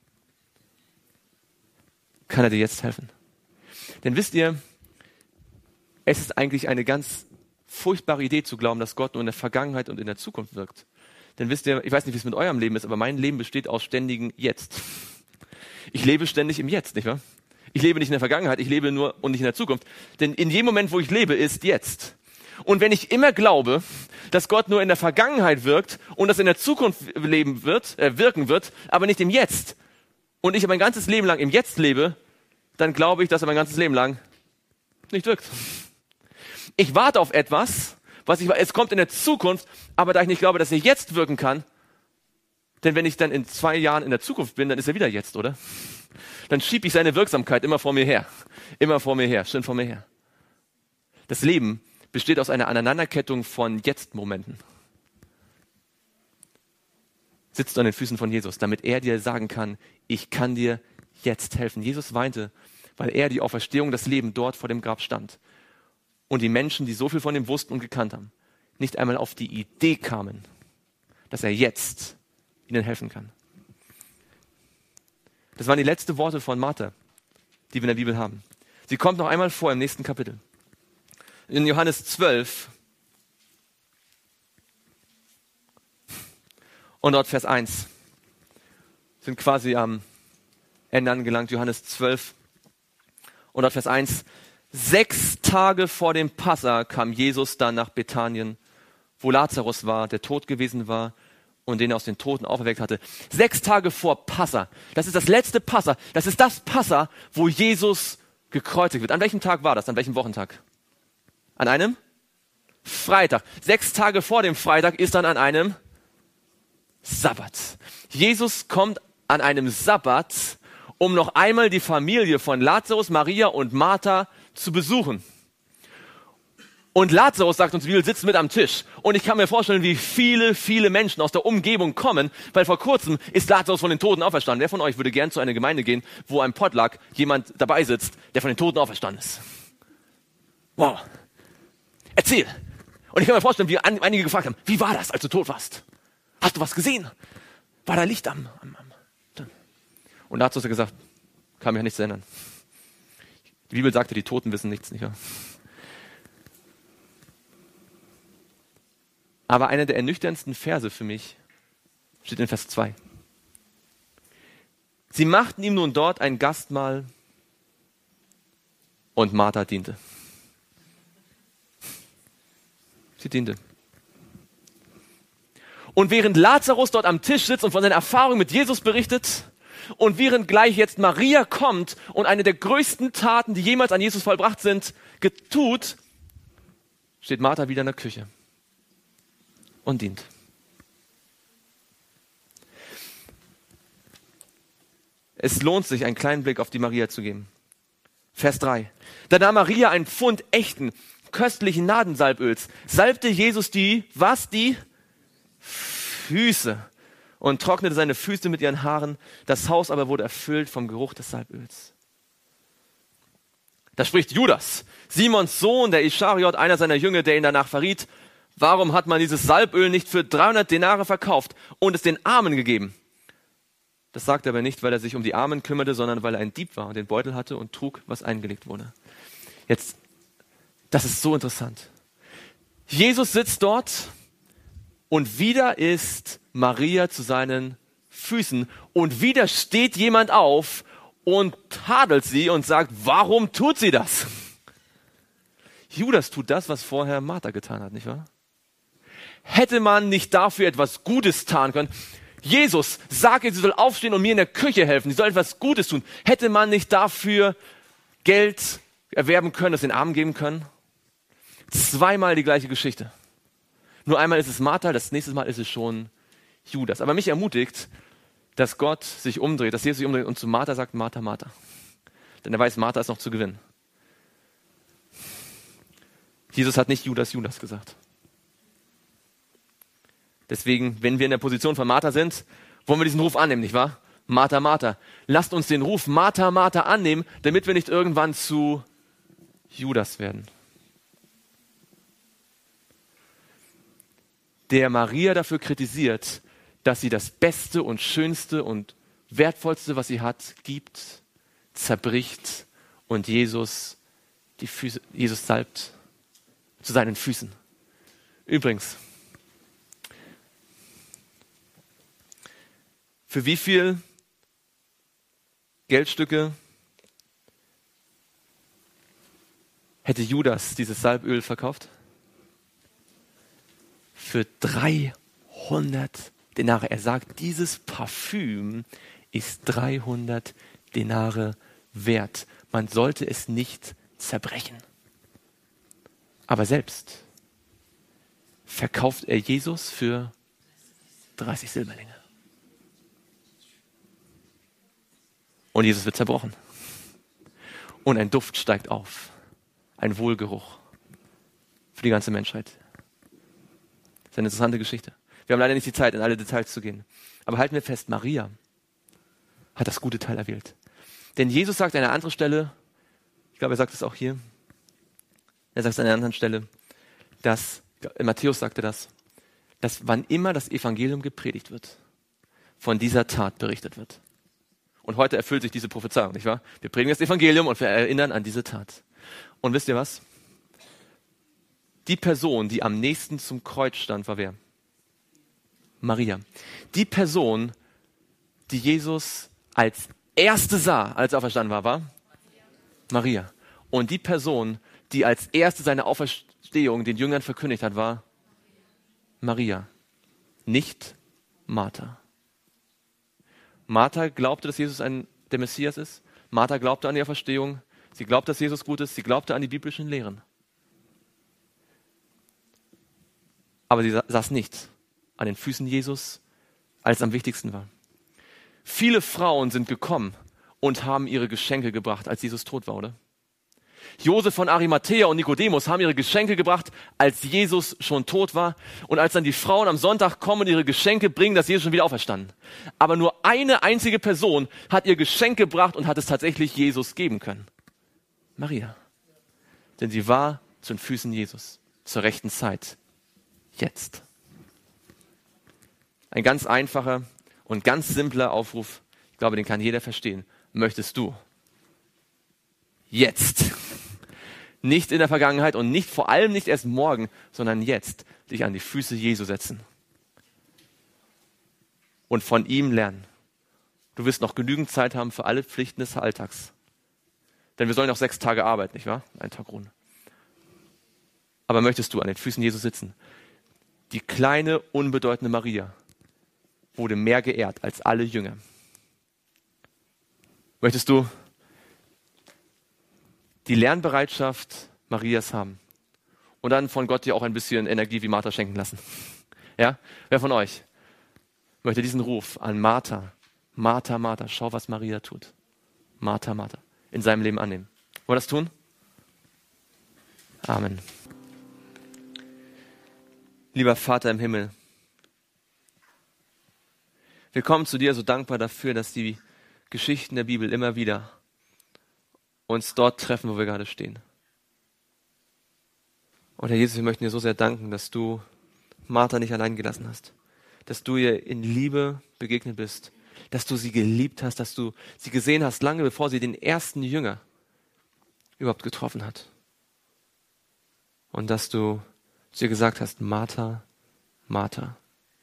Kann er dir jetzt helfen? Denn wisst ihr, es ist eigentlich eine ganz furchtbare Idee zu glauben, dass Gott nur in der Vergangenheit und in der Zukunft wirkt. Denn wisst ihr, ich weiß nicht, wie es mit eurem Leben ist, aber mein Leben besteht aus ständigen Jetzt. Ich lebe ständig im Jetzt, nicht wahr? Ich lebe nicht in der Vergangenheit, ich lebe nur und nicht in der Zukunft. Denn in jedem Moment, wo ich lebe, ist jetzt. Und wenn ich immer glaube, dass Gott nur in der Vergangenheit wirkt und das in der Zukunft leben wird, äh, wirken wird, aber nicht im Jetzt, und ich mein ganzes Leben lang im Jetzt lebe, dann glaube ich, dass er mein ganzes Leben lang nicht wirkt. Ich warte auf etwas, was ich, es kommt in der Zukunft, aber da ich nicht glaube, dass er jetzt wirken kann, denn wenn ich dann in zwei Jahren in der Zukunft bin, dann ist er wieder jetzt, oder? Dann schiebe ich seine Wirksamkeit immer vor mir her. Immer vor mir her, schön vor mir her. Das Leben besteht aus einer Aneinanderkettung von Jetzt-Momenten. Sitzt du an den Füßen von Jesus, damit er dir sagen kann, ich kann dir jetzt helfen. Jesus weinte, weil er die Auferstehung, das Leben dort vor dem Grab stand. Und die Menschen, die so viel von ihm wussten und gekannt haben, nicht einmal auf die Idee kamen, dass er jetzt ihnen helfen kann. Das waren die letzten Worte von Martha, die wir in der Bibel haben. Sie kommt noch einmal vor im nächsten Kapitel. In Johannes zwölf und dort Vers eins. Sind quasi am Ende angelangt, Johannes zwölf und dort Vers eins. Sechs Tage vor dem Passa kam Jesus dann nach Bethanien, wo Lazarus war, der tot gewesen war und den er aus den Toten auferweckt hatte. Sechs Tage vor Passa. Das ist das letzte Passa. Das ist das Passa, wo Jesus gekreuzigt wird. An welchem Tag war das? An welchem Wochentag? An einem Freitag. Sechs Tage vor dem Freitag ist dann an einem Sabbat. Jesus kommt an einem Sabbat, um noch einmal die Familie von Lazarus, Maria und Martha zu besuchen. Und Lazarus, sagt uns die Bibel, sitzt mit am Tisch. Und ich kann mir vorstellen, wie viele, viele Menschen aus der Umgebung kommen, weil vor kurzem ist Lazarus von den Toten auferstanden. Wer von euch würde gern zu einer Gemeinde gehen, wo am Potluck jemand dabei sitzt, der von den Toten auferstanden ist? Wow. Erzähl. Und ich kann mir vorstellen, wie einige gefragt haben, wie war das, als du tot warst? Hast du was gesehen? War da Licht am... am, am Und Lazarus hat gesagt, kann mich an nichts erinnern. Die Bibel sagte, die Toten wissen nichts, nicht wahr? Aber einer der ernüchterndsten Verse für mich steht in Vers zwei. Sie machten ihm nun dort ein Gastmahl und Martha diente. Sie diente. Und während Lazarus dort am Tisch sitzt und von seiner Erfahrung mit Jesus berichtet und während gleich jetzt Maria kommt und eine der größten Taten, die jemals an Jesus vollbracht sind, tut, steht Martha wieder in der Küche und dient. Es lohnt sich, einen kleinen Blick auf die Maria zu geben. Vers drei. Da nahm Maria ein Pfund echten, köstlichen Nadensalböls, salbte Jesus die, was? Die Füße und trocknete seine Füße mit ihren Haaren. Das Haus aber wurde erfüllt vom Geruch des Salböls. Da spricht Judas, Simons Sohn, der Ischariot, einer seiner Jünger, der ihn danach verriet. Warum hat man dieses Salböl nicht für dreihundert Denare verkauft und es den Armen gegeben? Das sagt er aber nicht, weil er sich um die Armen kümmerte, sondern weil er ein Dieb war und den Beutel hatte und trug, was eingelegt wurde. Jetzt, das ist so interessant. Jesus sitzt dort und wieder ist Maria zu seinen Füßen und wieder steht jemand auf und tadelt sie und sagt, warum tut sie das? Judas tut das, was vorher Martha getan hat, nicht wahr? Hätte man nicht dafür etwas Gutes tun können? Jesus sagt ihr, sie soll aufstehen und mir in der Küche helfen. Sie soll etwas Gutes tun. Hätte man nicht dafür Geld erwerben können, es den Armen geben können? Zweimal die gleiche Geschichte. Nur einmal ist es Martha, das nächste Mal ist es schon Judas. Aber mich ermutigt, dass Gott sich umdreht, dass Jesus sich umdreht und zu Martha sagt, Martha, Martha. Denn er weiß, Martha ist noch zu gewinnen. Jesus hat nicht Judas, Judas gesagt. Deswegen, wenn wir in der Position von Martha sind, wollen wir diesen Ruf annehmen, nicht wahr? Martha, Martha. Lasst uns den Ruf Martha, Martha annehmen, damit wir nicht irgendwann zu Judas werden. Der Maria dafür kritisiert, dass sie das Beste und Schönste und Wertvollste, was sie hat, gibt, zerbricht und Jesus die Füße, Jesus salbt zu seinen Füßen. Übrigens, für wie viel Geldstücke hätte Judas dieses Salböl verkauft? Für dreihundert Denare. Er sagt, dieses Parfüm ist dreihundert Denare wert. Man sollte es nicht zerbrechen. Aber selbst verkauft er Jesus für dreißig Silberlinge. Und Jesus wird zerbrochen. Und ein Duft steigt auf. Ein Wohlgeruch für die ganze Menschheit. Das ist eine interessante Geschichte. Wir haben leider nicht die Zeit, in alle Details zu gehen. Aber halten wir fest, Maria hat das gute Teil erwählt. Denn Jesus sagt an einer anderen Stelle, ich glaube, er sagt es auch hier, er sagt es an einer anderen Stelle, dass, Matthäus sagte das, dass wann immer das Evangelium gepredigt wird, von dieser Tat berichtet wird. Und heute erfüllt sich diese Prophezeiung, nicht wahr? Wir predigen das Evangelium und wir erinnern an diese Tat. Und wisst ihr was? Die Person, die am nächsten zum Kreuz stand, war wer? Maria. Die Person, die Jesus als erste sah, als er auferstanden war, war? Maria. Und die Person, die als erste seine Auferstehung den Jüngern verkündigt hat, war? Maria. Nicht Martha. Martha glaubte, dass Jesus ein, der Messias ist. Martha glaubte an die Auferstehung. Sie glaubte, dass Jesus gut ist. Sie glaubte an die biblischen Lehren. Aber sie saß nicht an den Füßen Jesus, als es am wichtigsten war. Viele Frauen sind gekommen und haben ihre Geschenke gebracht, als Jesus tot war, oder? Josef von Arimathäa und Nikodemus haben ihre Geschenke gebracht, als Jesus schon tot war. Und als dann die Frauen am Sonntag kommen und ihre Geschenke bringen, dass Jesus schon wieder auferstanden. Aber nur eine einzige Person hat ihr Geschenk gebracht und hat es tatsächlich Jesus geben können. Maria. Denn sie war zu den Füßen Jesus, zur rechten Zeit. Jetzt. Ein ganz einfacher und ganz simpler Aufruf. Ich glaube, den kann jeder verstehen. Möchtest du jetzt, nicht in der Vergangenheit und nicht vor allem nicht erst morgen, sondern jetzt dich an die Füße Jesu setzen und von ihm lernen? Du wirst noch genügend Zeit haben für alle Pflichten des Alltags. Denn wir sollen noch sechs Tage arbeiten, nicht wahr? Ein Tag ruhen. Aber möchtest du an den Füßen Jesu sitzen? Die kleine, unbedeutende Maria wurde mehr geehrt als alle Jünger. Möchtest du die Lernbereitschaft Marias haben und dann von Gott dir auch ein bisschen Energie wie Martha schenken lassen? Ja? Wer von euch möchte diesen Ruf an Martha, Martha, Martha, schau, was Maria tut. Martha, Martha, in seinem Leben annehmen. Wollen wir das tun? Amen. Lieber Vater im Himmel, wir kommen zu dir so dankbar dafür, dass die Geschichten der Bibel immer wieder uns dort treffen, wo wir gerade stehen. Und Herr Jesus, wir möchten dir so sehr danken, dass du Martha nicht allein gelassen hast, dass du ihr in Liebe begegnet bist, dass du sie geliebt hast, dass du sie gesehen hast, lange bevor sie den ersten Jünger überhaupt getroffen hat. Und dass du zu ihr gesagt hast, Martha, Martha.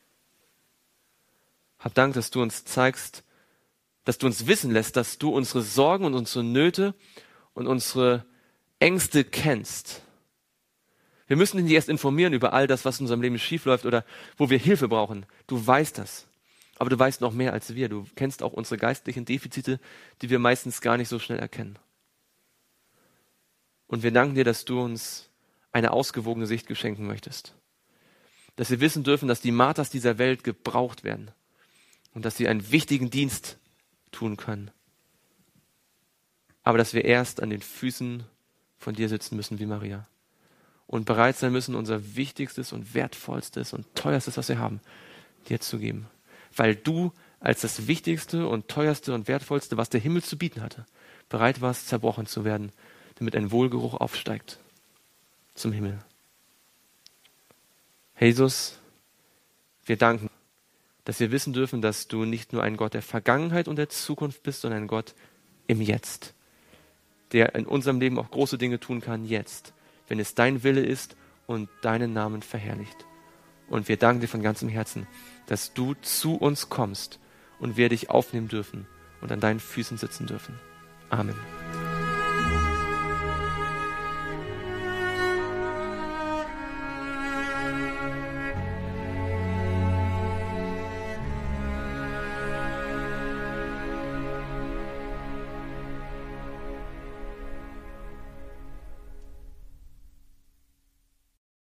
Hab Dank, dass du uns zeigst, dass du uns wissen lässt, dass du unsere Sorgen und unsere Nöte und unsere Ängste kennst. Wir müssen dich nicht erst informieren über all das, was in unserem Leben schiefläuft oder wo wir Hilfe brauchen. Du weißt das. Aber du weißt noch mehr als wir. Du kennst auch unsere geistlichen Defizite, die wir meistens gar nicht so schnell erkennen. Und wir danken dir, dass du uns eine ausgewogene Sicht geschenken möchtest. Dass wir wissen dürfen, dass die Marthas dieser Welt gebraucht werden und dass sie einen wichtigen Dienst tun können. Aber dass wir erst an den Füßen von dir sitzen müssen wie Maria und bereit sein müssen, unser Wichtigstes und Wertvollstes und Teuerstes, was wir haben, dir zu geben. Weil du als das Wichtigste und Teuerste und Wertvollste, was der Himmel zu bieten hatte, bereit warst, zerbrochen zu werden, damit ein Wohlgeruch aufsteigt zum Himmel. Jesus, wir danken, dass wir wissen dürfen, dass du nicht nur ein Gott der Vergangenheit und der Zukunft bist, sondern ein Gott im Jetzt, der in unserem Leben auch große Dinge tun kann jetzt, wenn es dein Wille ist und deinen Namen verherrlicht. Und wir danken dir von ganzem Herzen, dass du zu uns kommst und wir dich aufnehmen dürfen und an deinen Füßen sitzen dürfen. Amen.